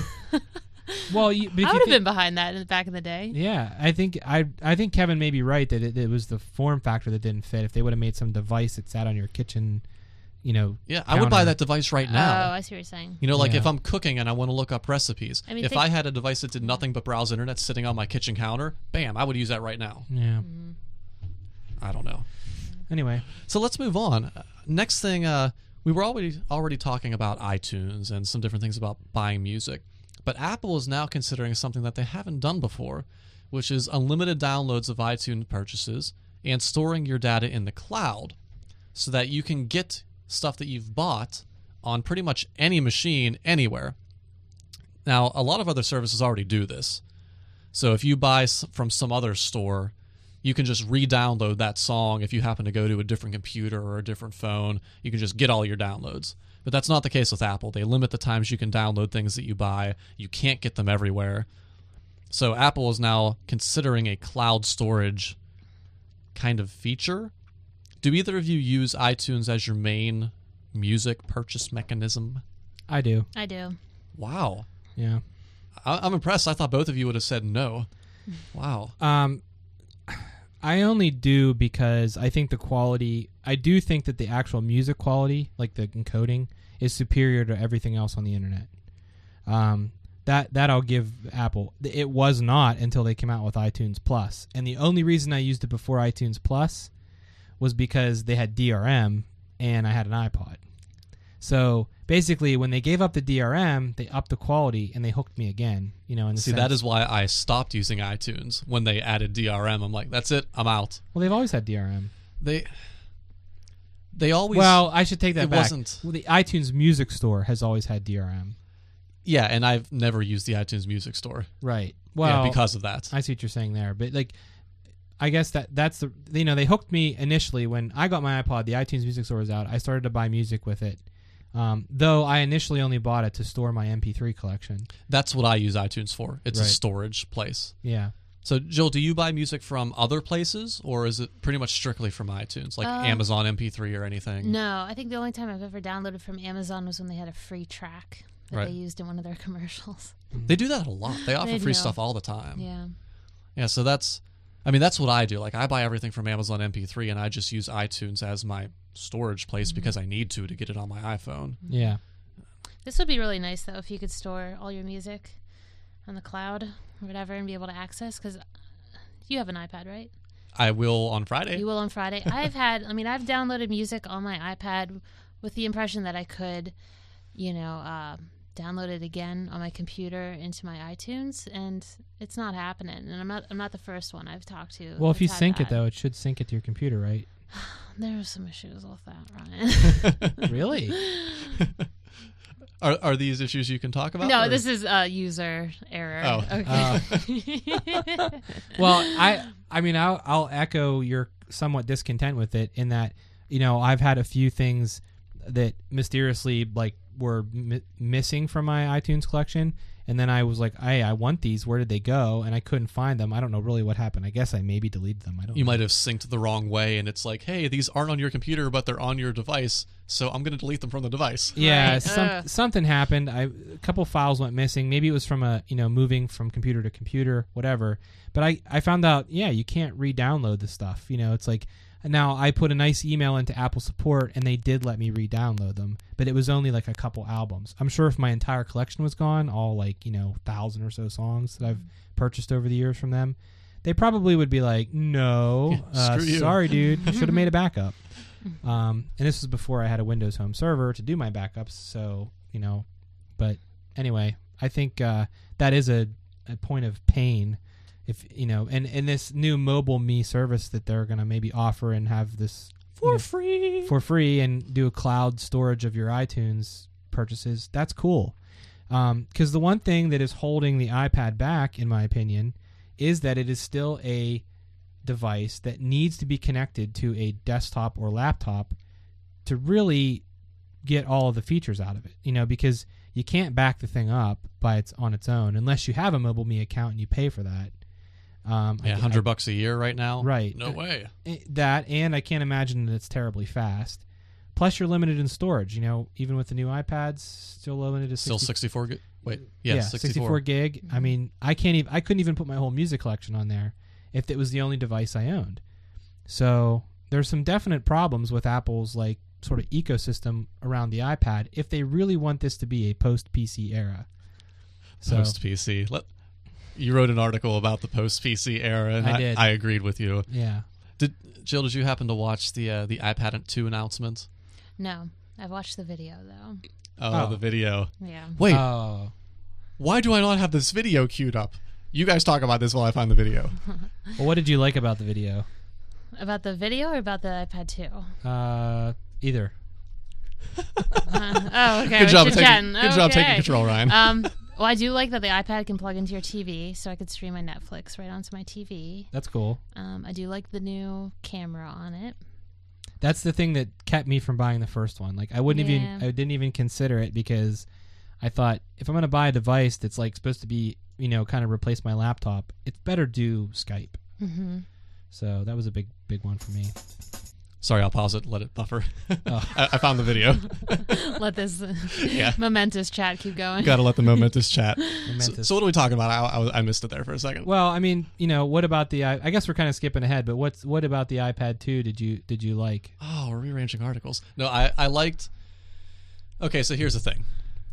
well, you, but if I you would have thi- been behind that in the back in the day. Yeah, I think I I think Kevin may be right that it, it was the form factor that didn't fit. If they would have made some device that sat on your kitchen, you know, Yeah, I would buy counter. that device right Oh, now. I see what you're saying. You know, like Yeah. if I'm cooking and I want to look up recipes, I mean, if think- I had a device that did nothing but browse internet sitting on my kitchen counter, bam, I would use that right now. Yeah. I don't know. Anyway, So let's move on. Uh, next thing, uh, we were already already talking about iTunes and some different things about buying music, but Apple is now considering something that they haven't done before, which is unlimited downloads of iTunes purchases and storing your data in the cloud, so that you can get stuff that you've bought on pretty much any machine anywhere. Now, a lot of other services already do this. So if you buy s- from some other store, you can just re-download that song if you happen to go to a different computer or a different phone. You can just get all your downloads. But that's not the case with Apple. They limit the times you can download things that you buy. You can't get them everywhere. So Apple is now considering a cloud storage kind of feature. Do either of you use iTunes as your main music purchase mechanism? I do. I do. Wow. Yeah. I- I'm impressed. I thought both of you would have said no. Wow. Um, I only do because I think the quality. I do think that the actual music quality, like the encoding, is superior to everything else on the internet. Um, that that I'll give Apple. It was not until they came out with iTunes Plus, and the only reason I used it before iTunes Plus was because they had D R M and I had an iPod. So basically, when they gave up the D R M, they upped the quality and they hooked me again. You know, in the See, sense, that is why I stopped using iTunes when they added D R M. I'm like, that's it. I'm out. well, they've always had D R M. They they always Well, I should take that it back. wasn't- Well, the iTunes Music Store has always had D R M. yeah, and I've never used the iTunes Music Store. Right. Well, yeah, because of that. I see what you're saying there, but like, I guess that that's the you know they hooked me initially when I got my iPod. The iTunes Music Store was out. I started to buy music with it, um, though I initially only bought it to store my M P three collection. That's what I use iTunes for. It's a Right. storage place. Yeah. So, Jill, do you buy music from other places, or is it pretty much strictly from iTunes, like Uh, Amazon M P three or anything? No, I think the only time I've ever downloaded from Amazon was when they had a free track that Right. they used in one of their commercials. They do that a lot. They offer They free do. stuff all the time. Yeah. Yeah, so that's, I mean, that's what I do. Like, I buy everything from Amazon M P three, and I just use iTunes as my storage place Mm-hmm. because I need to to get it on my iPhone. Yeah. This would be really nice, though, if you could store all your music on the cloud or whatever and be able to access, because you have an iPad, right? I will on Friday. You will on Friday. I've had, I mean, I've downloaded music on my iPad with the impression that I could, you know, uh, download it again on my computer into my iTunes, and it's not happening. And I'm not, I'm not the first one I've talked to. Well, if that's you had sync it that. though, it should sync it to your computer, right? There are some issues with that, Ryan. Really? Are, are these issues you can talk about? No, or- this is uh, user error. Oh. Okay. Well, I I mean I'll I'll echo your somewhat discontent with it in that you know I've had a few things that mysteriously like were mi- missing from my iTunes collection, and then I was like, hey, I want these. Where did they go? And I couldn't find them. I don't know really what happened. I guess I maybe deleted them. I don't. You know. might have synced the wrong way, and it's like, hey, these aren't on your computer, but they're on your device, so I'm going to delete them from the device. Yeah, Right. some, Ugh. something happened. I, a couple files went missing. Maybe it was from a you know moving from computer to computer, whatever. But I, I found out, yeah, you can't re-download the stuff. You know, it's like now I put a nice email into Apple support, and they did let me re-download them, but it was only like a couple albums. I'm sure if my entire collection was gone, all like you know thousand or so songs that I've purchased over the years from them, they probably would be like, no, uh, Screw you. sorry, dude, should have made a backup. Um, and this was before I had a Windows Home Server to do my backups. So, you know, but anyway, I think uh, that is a, a point of pain. If, you know, and, and this new Mobile Me service that they're going to maybe offer and have this you For know, free. for free and do a cloud storage of your iTunes purchases, that's cool. Because the one thing that is holding the iPad back, in my opinion, is that it is still a device that needs to be connected to a desktop or laptop to really get all of the features out of it. You know, because you can't back the thing up by its on its own unless you have a MobileMe account and you pay for that. Um, Yeah, I- a hundred I- bucks a year right now. Right. No way. That, and I can't imagine that it's terribly fast. Plus, you're limited in storage. You know, even with the new iPads, still limited to Still sixty sixty-four gig. Wait, yeah, yeah, sixty-four. sixty-four gig. I mean, I can't even. I couldn't even put my whole music collection on there if it was the only device I owned. So there's some definite problems with Apple's like sort of ecosystem around the iPad if they really want this to be a post-P C era. So Post P C. Let, you wrote an article about the post P C era, and I I, did. I agreed with you. yeah, Did Jill? Did you happen to watch the uh, the iPad two announcement? No, I've watched the video though. Oh, Oh. the video. Yeah. Wait, Oh, why do I not have this video queued up? You guys talk about this while I find the video. well, what did you like about the video? About the video or about the iPad two? Uh, either. Uh, oh, okay. Good job, We're taking, chatting. good job taking Okay. control, Ryan. Um, well, I do like that the iPad can plug into your T V, so I could stream my Netflix right onto my T V. That's cool. Um, I do like the new camera on it. That's the thing that kept me from buying the first one. Like I wouldn't Yeah. even I didn't even consider it because I thought if I'm going to buy a device that's like supposed to be, you know, kind of replace my laptop, it's better do Skype. Mm-hmm. So that was a big big one for me. Sorry, I'll pause it. Let it buffer. Oh. I, I found the video. Let this uh, Yeah. momentous chat keep going. Got to let the momentous chat. So, Momentous. so what are we talking about? I, I, was- I missed it there for a second. Well, I mean, you know, what about the I I guess we're kind of skipping ahead, but what's what about the iPad two did you did you like? Oh, we're rearranging articles. No, I, I liked... Okay, so here's the thing.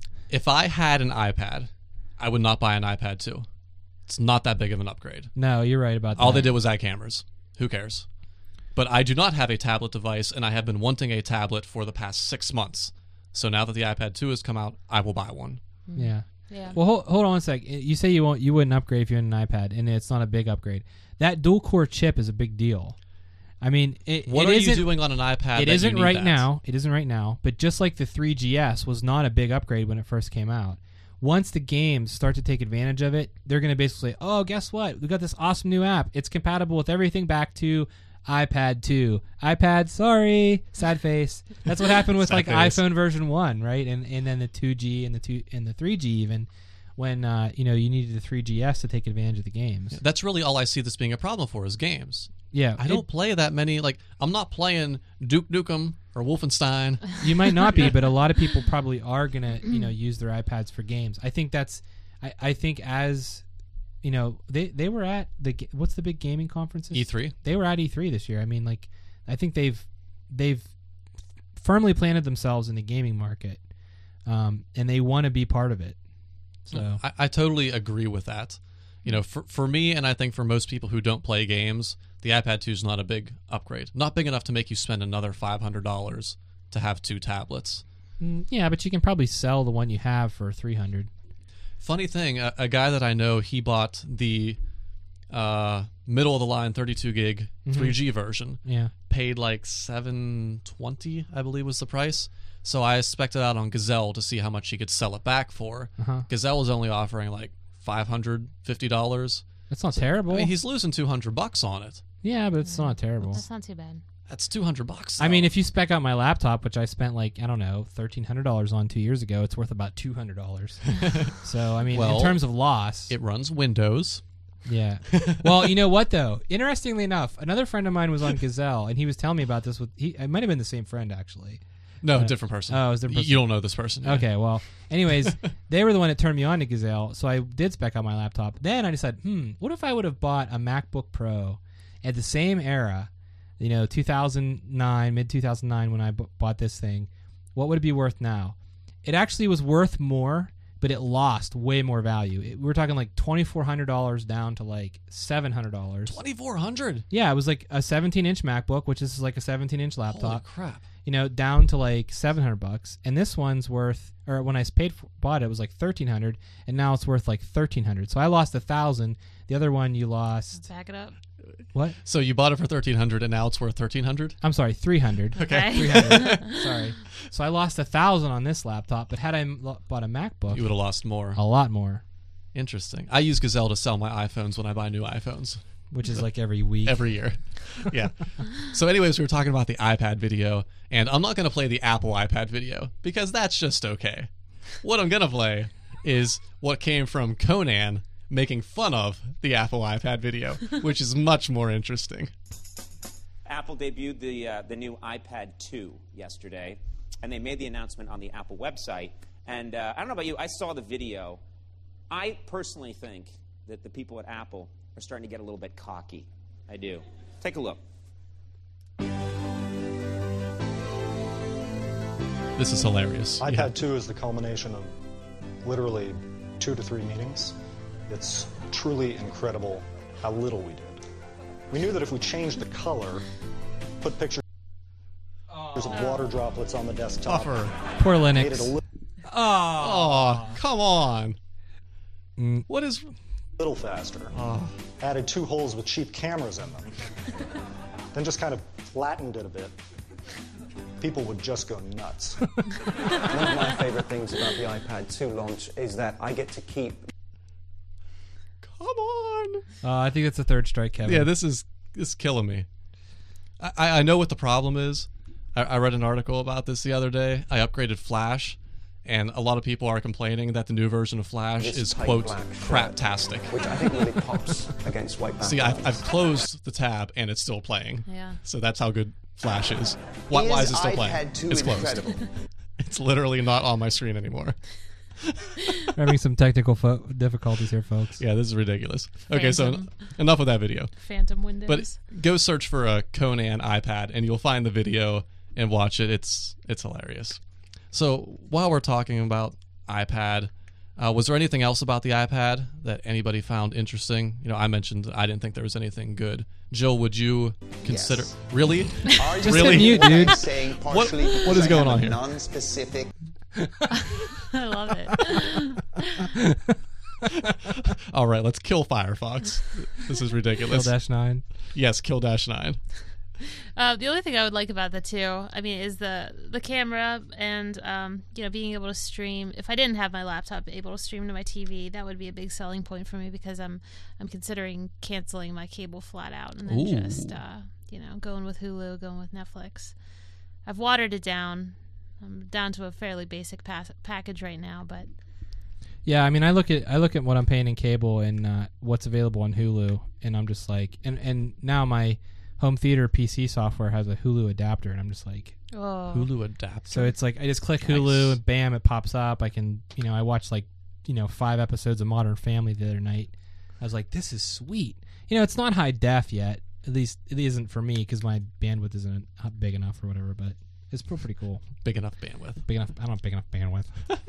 If I had an iPad, I would not buy an iPad two. It's not that big of an upgrade. No, you're right about that. All they did was add cameras. Who cares? But I do not have a tablet device, and I have been wanting a tablet for the past six months. So now that the iPad two has come out, I will buy one. Yeah. Yeah. Well, hold, hold on a sec. You say you won't, you wouldn't upgrade if you had an iPad, and it's not a big upgrade. That dual core chip is a big deal. I mean, it, What it are isn't, you doing on an iPad? It that isn't you need right that? now. It isn't right now. But just like the three G S was not a big upgrade when it first came out. Once the games start to take advantage of it, they're going to basically say, "Oh, guess what? We got this awesome new app. It's compatible with everything back to iPad two. iPad, sorry, sad face." That's what happened with Sad like face. iPhone version one, right? And and then the two G and the two and the three G even, when uh, you know you needed the three G S to take advantage of the games. That's really all I see this being a problem for is games. Yeah, I it- don't play that many. Like, I'm not playing Duke Nukem or Wolfenstein. You might not be, but a lot of people probably are gonna, you know, use their iPads for games. I think that's, I, I think as, you know, they they were at the ga- what's the big gaming conferences? E three. They were at E three this year. I mean, like, I think they've they've firmly planted themselves in the gaming market, um, and they want to be part of it. So I, I totally agree with that. You know, for for me, and I think for most people who don't play games, the iPad two is not a big upgrade. Not big enough to make you spend another five hundred dollars to have two tablets. mm, yeah, but you can probably sell the one you have for three hundred. Funny thing, a, a guy that I know, he bought the uh, middle of the line thirty-two gig three G version. Yeah. Paid like seven twenty, I believe was the price. So I spec'd it out on Gazelle to see how much he could sell it back for. Uh-huh. Gazelle was only offering like five hundred fifty dollars. That's not terrible. I mean, he's losing two hundred bucks on it. yeah, but it's not terrible. That's not too bad. That's two hundred bucks. I mean, though. if you spec out my laptop, which I spent like, I don't know, thirteen hundred dollars on two years ago, it's worth about two hundred dollars. So, I mean, Well, in terms of loss, it runs Windows. yeah. Well, you know what, though? Interestingly enough, another friend of mine was on Gazelle, and he was telling me about this. With he, It might have been the same friend, actually. No, Uh, different person. oh, it was a different Y- person. You don't know this person. yeah. Okay, well, anyways, they were the one that turned me on to Gazelle, so I did spec out my laptop. Then I decided, hmm, what if I would have bought a MacBook Pro at the same era, you know, two thousand nine, mid two thousand nine when I b- bought this thing? What would it be worth now? It actually was worth more, but it lost way more value. It, we were talking like twenty-four hundred dollars down to like seven hundred dollars. twenty-four hundred. Yeah, it was like a seventeen inch MacBook, which is like a seventeen inch laptop. Holy crap. You know, down to like seven hundred bucks, and this one's worth, or when I paid for, bought it, it was like thirteen hundred, and now it's worth like thirteen hundred. So I lost a thousand. The other one you lost. Back it up. What? So you bought it for thirteen hundred and now it's worth thirteen hundred? I'm sorry, three hundred. Okay. three hundred. Sorry. So I lost a thousand on this laptop, but had I m- lo- bought a MacBook, You would have lost more. a lot more, Interesting. I use Gazelle to sell my iPhones when I buy new iPhones which is like every week. every year. Yeah. So anyways, we were talking about the iPad video, and I'm not going to play the Apple iPad video because that's just okay. What I'm going to play is what came from Conan making fun of the Apple iPad video, which is much more interesting. Apple debuted the uh, the new iPad two yesterday, and they made the announcement on the Apple website. And uh, I don't know about you, I saw the video. I personally think that the people at Apple are starting to get a little bit cocky. I do. Take a look. This is hilarious. iPad Yeah. two is the culmination of literally two to three meetings. It's truly incredible how little we did. We knew that if we changed the color, put pictures of water droplets on the desktop, Buffer. Poor made it a Linux. li- Oh, come on. Mm. What is... little faster, Oh. added two holes with cheap cameras in them, then just kind of flattened it a bit, people would just go nuts. One of my favorite things about the iPad two launch is that I get to keep Come on. Uh, I think that's the third strike, Kevin. Yeah, this is this is killing me. I, I know what the problem is. I, I read an article about this the other day. I upgraded Flash, and a lot of people are complaining that the new version of Flash This is, tight quote, black craptastic. which I think really pops against white backgrounds. See, I've, I've closed the tab, and it's still playing. Yeah. So that's how good Flash is. Why, why is it still playing? It's closed. It's literally not on my screen anymore. We're having some technical fo- difficulties here, folks. Yeah, this is ridiculous. Okay, so Phantom. en- enough of that video. Phantom Windows. But go search for a Conan iPad, and you'll find the video and watch it. It's it's hilarious. So while we're talking about iPad, uh, was there anything else about the iPad that anybody found interesting? You know, I mentioned that I didn't think there was anything good. Jill, would you consider? Yes. Really? Are Just Really? hit mute, what dude. I'm saying What- partially because what is I going have on a here? non-specific I love it. All right, let's kill Firefox. This is Kill ridiculous. Dash nine. Yes, kill Dash nine. Uh, the only thing I would like about the two, I mean, is the the camera and um, you know, being able to stream. If I didn't have my laptop able to stream to my T V, that would be a big selling point for me because I'm I'm considering canceling my cable flat out and then Ooh. just uh, you know, going with Hulu, going with Netflix. I've watered it down. I'm down to a fairly basic pass- package right now, but Yeah, I mean, I look at I look at what I'm paying in cable and uh, what's available on Hulu, and I'm just like, and and now my home theater P C software has a Hulu adapter, and I'm just like, oh, Hulu adapter. so it's like I just click Nice. Hulu and bam, it pops up. I can, you know, I watched like, you know, five episodes of Modern Family the other night. I was like, this is sweet. You know, it's not high def yet. At least it isn't for me because my bandwidth isn't big enough or whatever. But it's still pretty cool. big enough bandwidth. Big enough. I don't have big enough bandwidth.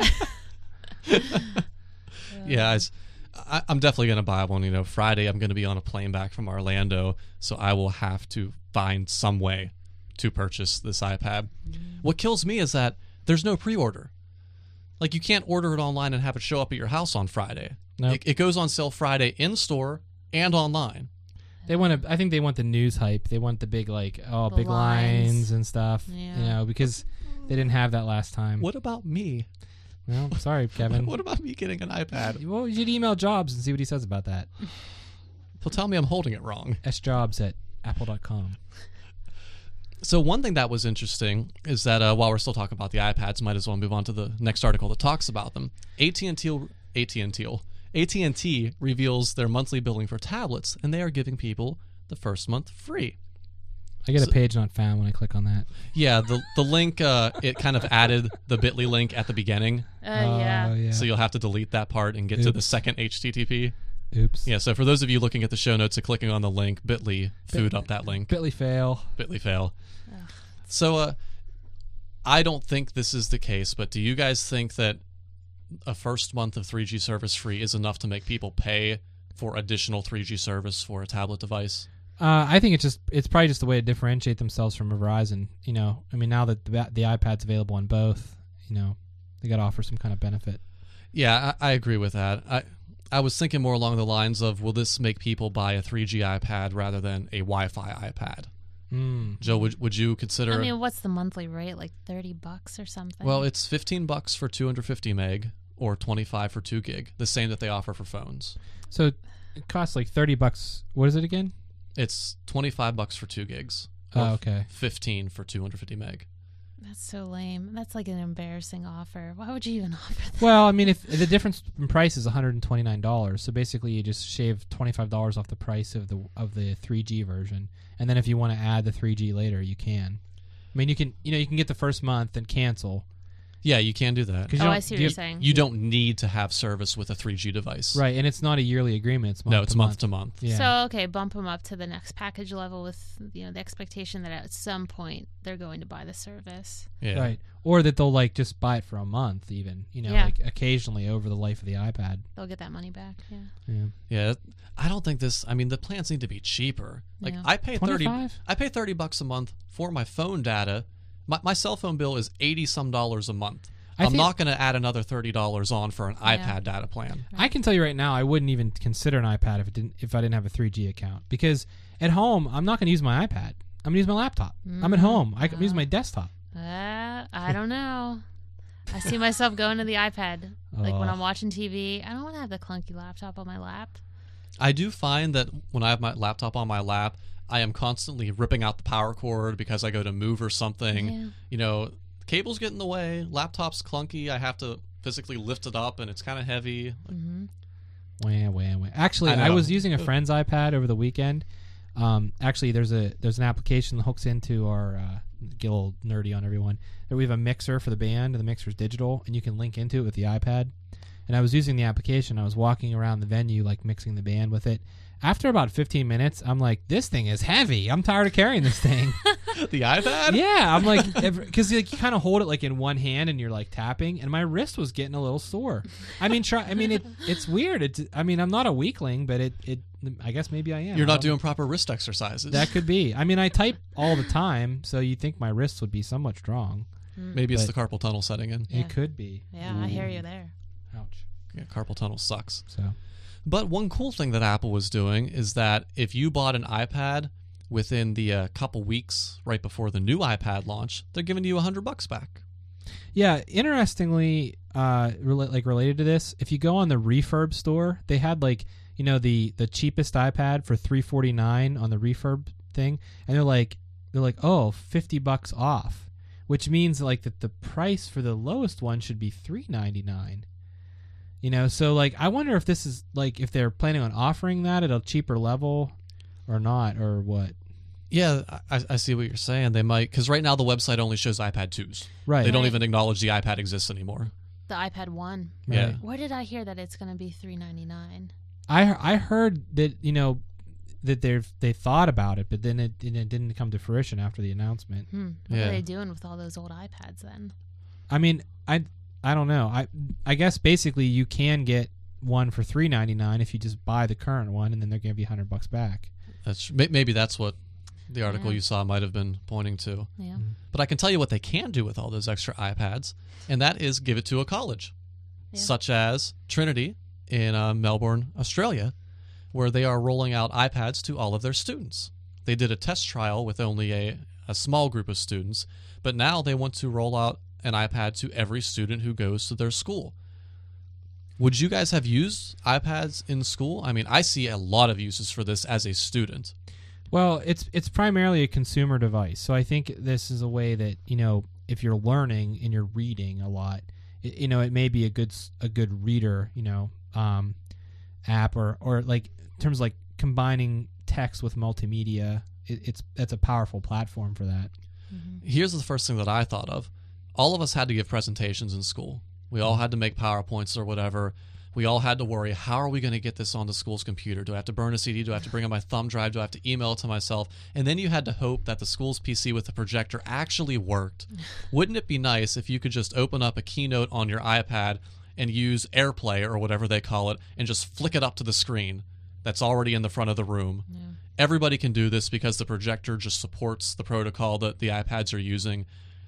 Yeah, I, s- I- I'm definitely gonna buy one. You know, Friday I'm gonna be on a plane back from Orlando, so I will have to find some way to purchase this iPad. What kills me is that there's no pre-order. Like, you can't order it online and have it show up at your house on Friday. Nope. It, it goes on sale Friday in store and online. They want to. I think they want the news hype. They want the big like oh The big lines. lines. and stuff. Yeah. You know, because they didn't have that last time. What about me? Well, sorry, Kevin. What about me getting an iPad? Well, you should email Jobs and see what he says about that. He'll tell me I'm holding it wrong. sjobs at apple dot com. So one thing that was interesting is that uh, while we're still talking about the iPads, might as well move on to the next article that talks about them. A T and T, A T and T, A T and T reveals their monthly billing for tablets, and they are giving people the first month free. I get So- a page not found when I click on that. Yeah, the the link uh, it kind of added the bit dot l y link at the beginning, uh, yeah. Oh, yeah. so you'll have to delete that part and get to the Oops. second H T T P. Oops. Yeah, so for those of you looking at the show notes and clicking on the link, bit dot l y food up that link. Bitly fail. bit dot l y fail. So uh, I don't think this is the case, but do you guys think that a first month of three G service free is enough to make people pay for additional three G service for a tablet device? Uh, I think it's just it's probably just a way to differentiate themselves from Verizon. You know, I mean, now that the, the iPad's available on both, you know, they got to offer some kind of benefit. Yeah, I, I agree with that. I I was thinking more along the lines of, will this make people buy a three G iPad rather than a Wi-Fi iPad? Mm. Joe, would would you consider? I mean, what's the monthly rate? Like thirty bucks or something? Well, it's fifteen bucks for two hundred fifty meg or twenty-five for two gig, the same that they offer for phones. So it costs like thirty bucks. What is it again? It's twenty-five bucks for two gigs. Oh, or okay. fifteen for two hundred fifty meg. That's so lame. That's like an embarrassing offer. Why would you even offer that? Well, I mean, if the difference in price is one hundred twenty-nine dollars, so basically you just shave twenty-five dollars off the price of the of the three G version, and then if you want to add the three G later, you can. I mean, you can you know you can get the first month and cancel. Yeah, you can do that. 'Cause you Oh, don't- I see what you- you're saying. You don't need to have service with a three G device. Right, and it's not a yearly agreement. It's month No, it's to month, month to month. Yeah. So, okay, bump them up to the next package level with, you know, the expectation that at some point they're going to buy the service. Yeah. Right, or that they'll like just buy it for a month, even you know, Yeah. like occasionally over the life of the iPad. They'll get that money back. Yeah. Yeah. Yeah. I don't think this. I mean, the plans need to be cheaper. Like Yeah. I pay thirty. twenty-five? I pay thirty bucks a month for my phone data. My my cell phone bill is eighty some dollars a month. I I'm think- not going to add another thirty dollars on for an Yeah. iPad data plan. I can tell you right now, I wouldn't even consider an iPad if it didn't if I didn't have a three G account, because at home I'm not going to use my iPad. I'm going to use my laptop. I'm at home. I can use my desktop. Uh, I don't know. I see myself going to the iPad. Like when Oh. I'm watching T V, I don't want to have the clunky laptop on my lap. I do find that when I have my laptop on my lap, I am constantly ripping out the power cord because I go to move or something. Yeah. You know, cables get in the way. Laptop's clunky. I have to physically lift it up, and it's kind of heavy. Mm-hmm. Wah, wah, wah. Actually, I I, know. was using a friend's iPad over the weekend. Um, actually, there's a there's an application that hooks into our uh, get a little nerdy on everyone. There we have a mixer for the band, and the mixer's digital, and you can link into it with the iPad. And I was using the application. I was walking around the venue, like mixing the band with it. After about fifteen minutes, I'm like, this thing is heavy. I'm tired of carrying this thing. The iPad? Yeah, I'm like, because like, you kind of hold it like in one hand and you're like tapping, and my wrist was getting a little sore. I mean, try. I mean, it it's weird. It's. I mean, I'm not a weakling, but it it. I guess maybe I am. You're I not don't know. doing proper wrist exercises. That could be. I mean, I type all the time, so you'd think my wrists would be somewhat strong. Maybe it's but- the carpal tunnel setting in. Yeah. It could be. Yeah, I hear you there. Ouch. Yeah, carpal tunnel sucks. So But one cool thing that Apple was doing is that if you bought an iPad within the uh, couple weeks right before the new iPad launch, they're giving you a hundred bucks back. yeah, interestingly, uh, rela- like related to this, if you go on the Refurb store, they had like you know the the cheapest iPad for three forty nine on the Refurb thing, and they're like they're like oh fifty bucks off, which means like that the price for the lowest one should be three ninety nine. You know, so like I wonder if this is like if they're planning on offering that at a cheaper level or not, or what. Yeah, I, I see what you're saying. They might, because right now the website only shows iPad twos. Right. They don't Right. even acknowledge the iPad exists anymore. The iPad one. Yeah. Right. Where did I hear that it's going to be three ninety-nine? I I heard that you know that they they thought about it, but then it, it didn't come to fruition after the announcement. Hmm. What Yeah. are they doing with all those old iPads then? I mean, I I don't know. I I guess basically you can get one for three ninety nine if you just buy the current one, and then they're gonna be hundred bucks back. That's may- maybe that's what the article Yeah. you saw might have been pointing to. Yeah. But I can tell you what they can do with all those extra iPads, and that is give it to a college, Yeah. such as Trinity in uh, Melbourne, Australia, where they are rolling out iPads to all of their students. They did a test trial with only a, a small group of students, but now they want to roll out an iPad to every student who goes to their school. Would you guys have used iPads in school? I mean, I see a lot of uses for this as a student. Well, it's it's primarily a consumer device, so I think this is a way that you know if you're learning and you're reading a lot, it, you know it may be a good s- a good reader, you know, um, app or or like in terms of like combining text with multimedia. It, it's that's a powerful platform for that. Here's the first thing that I thought of. All of us had to give presentations in school. We all had to make PowerPoints or whatever. We all had to worry, how are we going to get this on the school's computer? Do I have to burn a C D? Do I have to bring in my thumb drive? Do I have to email it to myself? And then you had to hope that the school's P C with the projector actually worked. Wouldn't it be nice if you could just open up a Keynote on your iPad and use AirPlay or whatever they call it and just flick it up to the screen that's already in the front of the room? Yeah. Everybody can do this because the projector just supports the protocol that the iPads are using.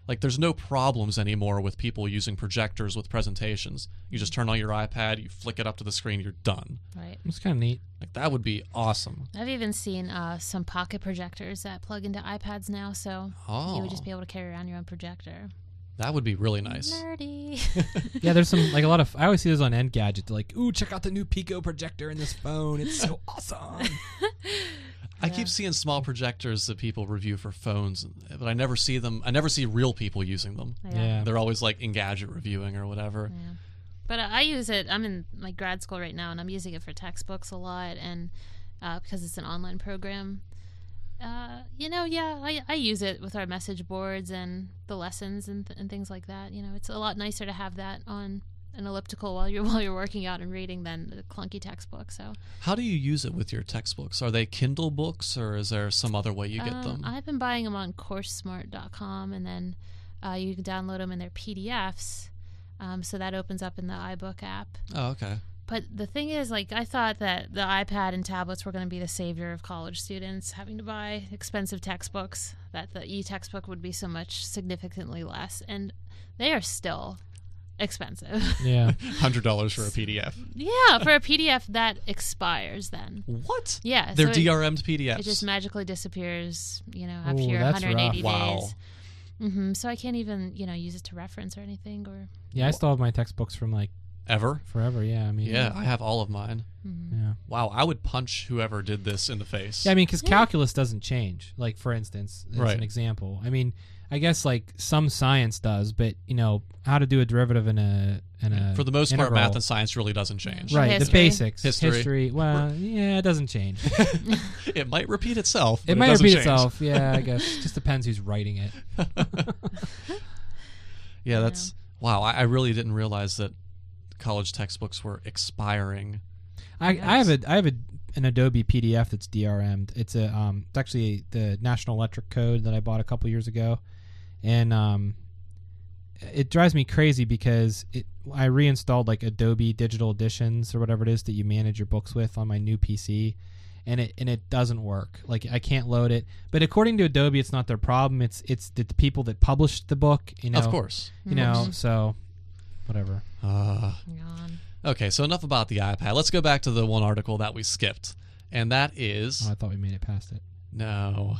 Like, there's no problems anymore with people using projectors with presentations. You just turn on your iPad, you flick it up to the screen, you're done. Right. It's kind of neat. Like, that would be awesome. I've even seen uh, some pocket projectors that plug into iPads now, so Oh. you would just be able to carry around your own projector. That would be really nice. Nerdy. Yeah, there's some like a lot of. I always see those on Engadget. Like, ooh, check out the new Pico projector in this phone. It's so awesome. I keep seeing small projectors that people review for phones, but I never see them. I never see real people using them. Yeah. They're always like Engadget reviewing or whatever. Yeah. But uh, I use it. I'm in like grad school right now, and I'm using it for textbooks a lot, and uh, because it's an online program. Uh, you know, yeah, I, I use it with our message boards and the lessons and, th- and things like that. You know, it's a lot nicer to have that on an elliptical while you're while you're working out and reading than the clunky textbook. So, How do you use it with your textbooks? Are they Kindle books, or is there some other way you get um, them? I've been buying them on course smart dot com, and then uh, you can download them in their P D Fs. Um, so that opens up in the iBook app. Oh, okay. But the thing is, like, I thought that the iPad and tablets were going to be the savior of college students having to buy expensive textbooks, that the e-textbook would be so much significantly less. And they are still expensive. Yeah. one hundred dollars for a P D F. Yeah, for a P D F that expires then. What? Yeah. They're so it- D R M'd P D Fs. It just magically disappears, you know, after Ooh, your that's one hundred eighty rough. Wow. days. hmm So I can't even, you know, use it to reference or anything. Or Yeah, I still have my textbooks from like Ever? forever. Yeah, I mean. Yeah, I have all of mine. Yeah. Wow, I would punch whoever did this in the face. Yeah, I mean, because calculus doesn't change. Like, for instance, as Right. an example. I mean, I guess like some science does, but you know how to do a derivative in a in a For the most part, integral. math and science really doesn't change. Right, the History. basics, History. Well, yeah, it doesn't change. It might repeat itself. But it it, might doesn't repeat change. itself. Yeah, I guess just depends who's writing it. Yeah, that's wow. I, I really didn't realize that college textbooks were expiring. I, I have a I have a an Adobe P D F that's D R M'd. It's a um it's actually the National Electric Code that I bought a couple years ago, and um it drives me crazy because it I reinstalled like Adobe Digital Editions or whatever it is that you manage your books with on my new P C, and it and it doesn't work. Like I can't load it. But according to Adobe, it's not their problem. It's it's the, the people that published the book. You know, Of course. You know, so whatever. Uh, Gone. okay, so enough about the iPad. Let's go back to the one article that we skipped, and that is Oh, I thought we made it past it. no.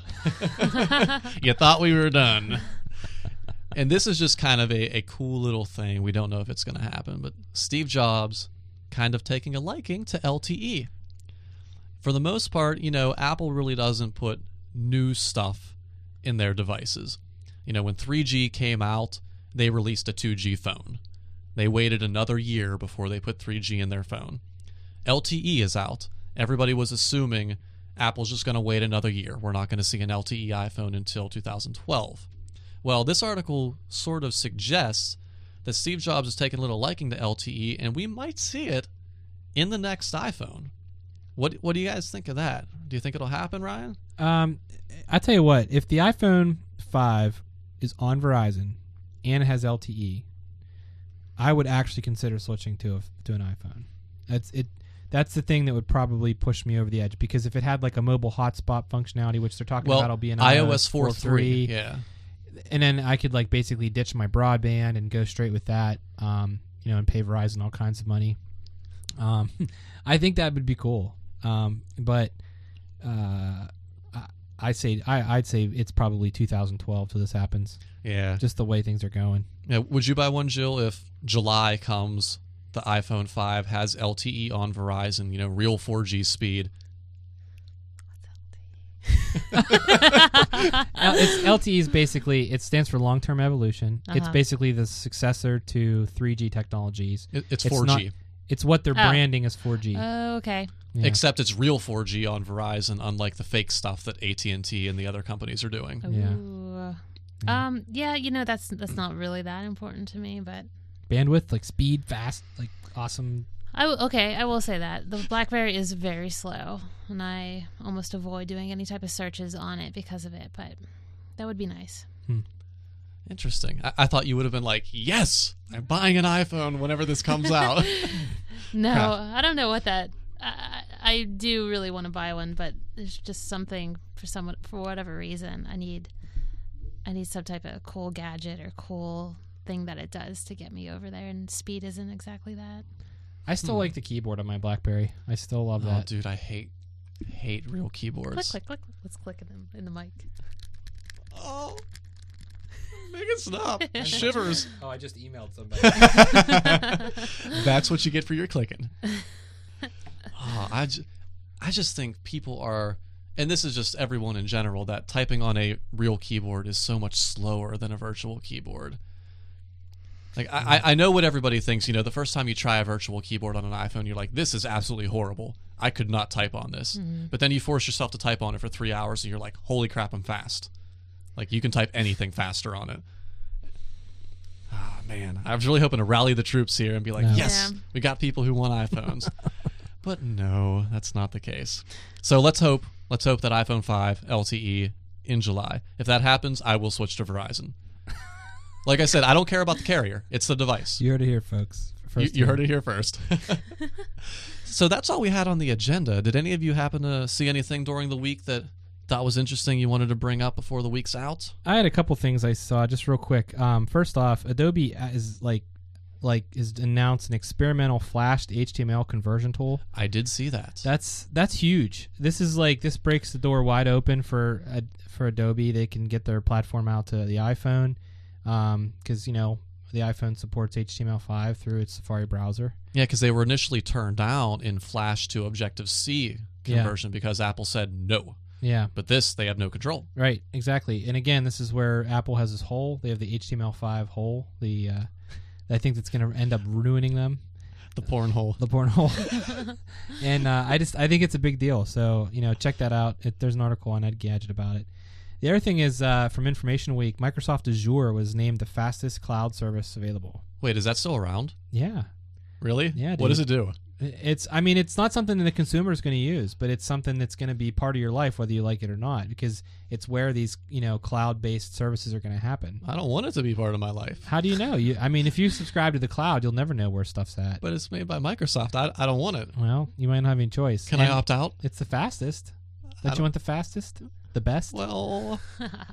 You thought we were done. And this is just kind of a, a cool little thing. We don't know if it's going to happen, but Steve Jobs kind of taking a liking to L T E. For the most part, you know, Apple really doesn't put new stuff in their devices. You know, when three G came out, they released a two G phone. They waited another year before they put three G in their phone. L T E is out. Everybody was assuming Apple's just going to wait another year. We're not going to see an L T E iPhone until two thousand twelve. Well, this article sort of suggests that Steve Jobs is taking a little liking to L T E, and we might see it in the next iPhone. What What do you guys think of that? Do you think it'll happen, Ryan? Um, I tell you what, if the iPhone five is on Verizon and it has L T E, I would actually consider switching to a, to an iPhone. That's it. That's the thing that would probably push me over the edge, because if it had like a mobile hotspot functionality, which they're talking Well, about, will be in iOS four point three. Yeah. and then I could like basically ditch my broadband and go straight with that, um, you know, and pay Verizon all kinds of money. Um, I think that would be cool. Um, but uh, I, I say I, I'd say it's probably two thousand twelve till this happens. Yeah. Just the way things are going. Yeah. Would you buy one, Jill, if July comes, the iPhone five has L T E on Verizon, you know, real four G speed? L- it's, L T E is basically, it stands for long-term evolution. It's Uh-huh. basically the successor to three G technologies. It, it's It's four G. not- It's what they're Oh. branding as four G. Oh, okay. Yeah. Except it's real four G on Verizon, unlike the fake stuff that A T and T and the other companies are doing. Yeah. Ooh. Um. Yeah. You know, that's that's not really that important to me, but Bandwidth, like speed, fast, like awesome. I w- okay. I will say that the BlackBerry is very slow, and I almost avoid doing any type of searches on it because of it. But that would be nice. Interesting. I, I thought you would have been like, yes, I'm buying an iPhone whenever this comes out. No, Huh. I don't know what that. I, I do really want to buy one, but there's just something for someone for whatever reason. I need. I I need some type of cool gadget or cool thing that it does to get me over there, and speed isn't exactly that. I still Hmm. like the keyboard on my BlackBerry. I still love Oh, that. dude, I hate hate real keyboards. Click, click, click. Let's click in the, in the mic. Oh, make it stop. Shivers. Oh, I just emailed somebody. That's what you get for your clicking. Oh, I, ju- I just think people are, and this is just everyone in general, that typing on a real keyboard is so much slower than a virtual keyboard. Like, I, I- I know what everybody thinks. You know, the first time you try a virtual keyboard on an iPhone, you're like, this is absolutely horrible. I could not type on this. Mm-hmm. But then you force yourself to type on it for three hours, and you're like, holy crap, I'm fast. Like, you can type anything faster on it. Ah, man. I was really hoping to rally the troops here and be like, No. yes, Yeah. we got people who want iPhones. But no, that's not the case. So let's hope, let's hope that iPhone five L T E in July. If that happens, I will switch to Verizon. Like I said, I don't care about the carrier. It's the device. You heard it here, folks. You, First you time. heard it here first. So that's all we had on the agenda. Did any of you happen to see anything during the week that thought was interesting you wanted to bring up before the week's out? I had a couple things I saw just real quick. Um, first off, Adobe is like like is announced an experimental Flash to H T M L conversion tool. I did see that. That's that's huge. This is like this breaks the door wide open for uh, for Adobe. They can get their platform out to the iPhone because you know the iPhone supports H T M L five through its Safari browser. Yeah, because they were initially turned down in Flash to Objective-C conversion because Apple said no. Yeah, But this, they have no control. right, exactly. And again, this is where Apple has this hole. They have the H T M L five hole. The uh, I think that's going to end up ruining them. The porn hole. The porn hole. And uh, I just I think it's a big deal. So you know, check that out. It, there's an article on Engadget about it. The other thing is uh, from Information Week, Microsoft Azure was named the fastest cloud service available. Wait, is that still around? Yeah, Really? Yeah, What dude. does it do? it's. I mean, it's not something that the consumer is going to use, but it's something that's going to be part of your life, whether you like it or not, because it's where these you know cloud-based services are going to happen. I don't want it to be part of my life. How do you know? You, I mean, if you subscribe to the cloud, you'll never know where stuff's at. But it's made by Microsoft. I, I don't want it. Well, you might not have any choice. Can And I opt out? It's the fastest. I Don't you don't- want the fastest? The best? Well,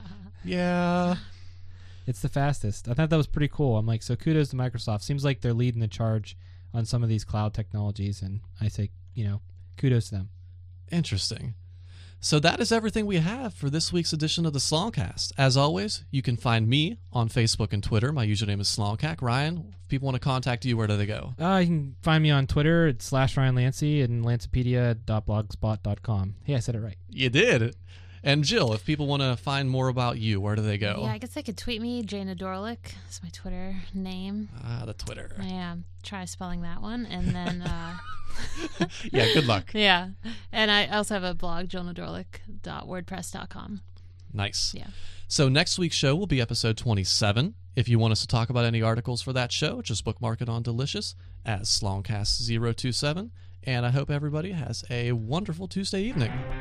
yeah. It's the fastest. I thought that was pretty cool. I'm like, so kudos to Microsoft. Seems like they're leading the charge on some of these cloud technologies, and I say, you know, kudos to them. Interesting. So that is everything we have for this week's edition of the Slongcast. As always, you can find me on Facebook and Twitter. My username is Slongcac. Ryan, if people want to contact you, where do they go? Uh, you can find me on Twitter at slash Ryan Lancey and lancepedia dot blogspot dot com. Hey, I said it right. You did. And Jill, if people want to find more about you, where do they go? Yeah, I guess they could tweet me. Jana Dorlick is my Twitter name. Ah, the Twitter. Yeah, try spelling that one. And then, uh, Yeah, good luck. yeah. And I also have a blog, jana dorlick dot wordpress dot com. Nice. Yeah. So next week's show will be episode twenty-seven. If you want us to talk about any articles for that show, just bookmark it on Delicious as Slongcast zero two seven. And I hope everybody has a wonderful Tuesday evening.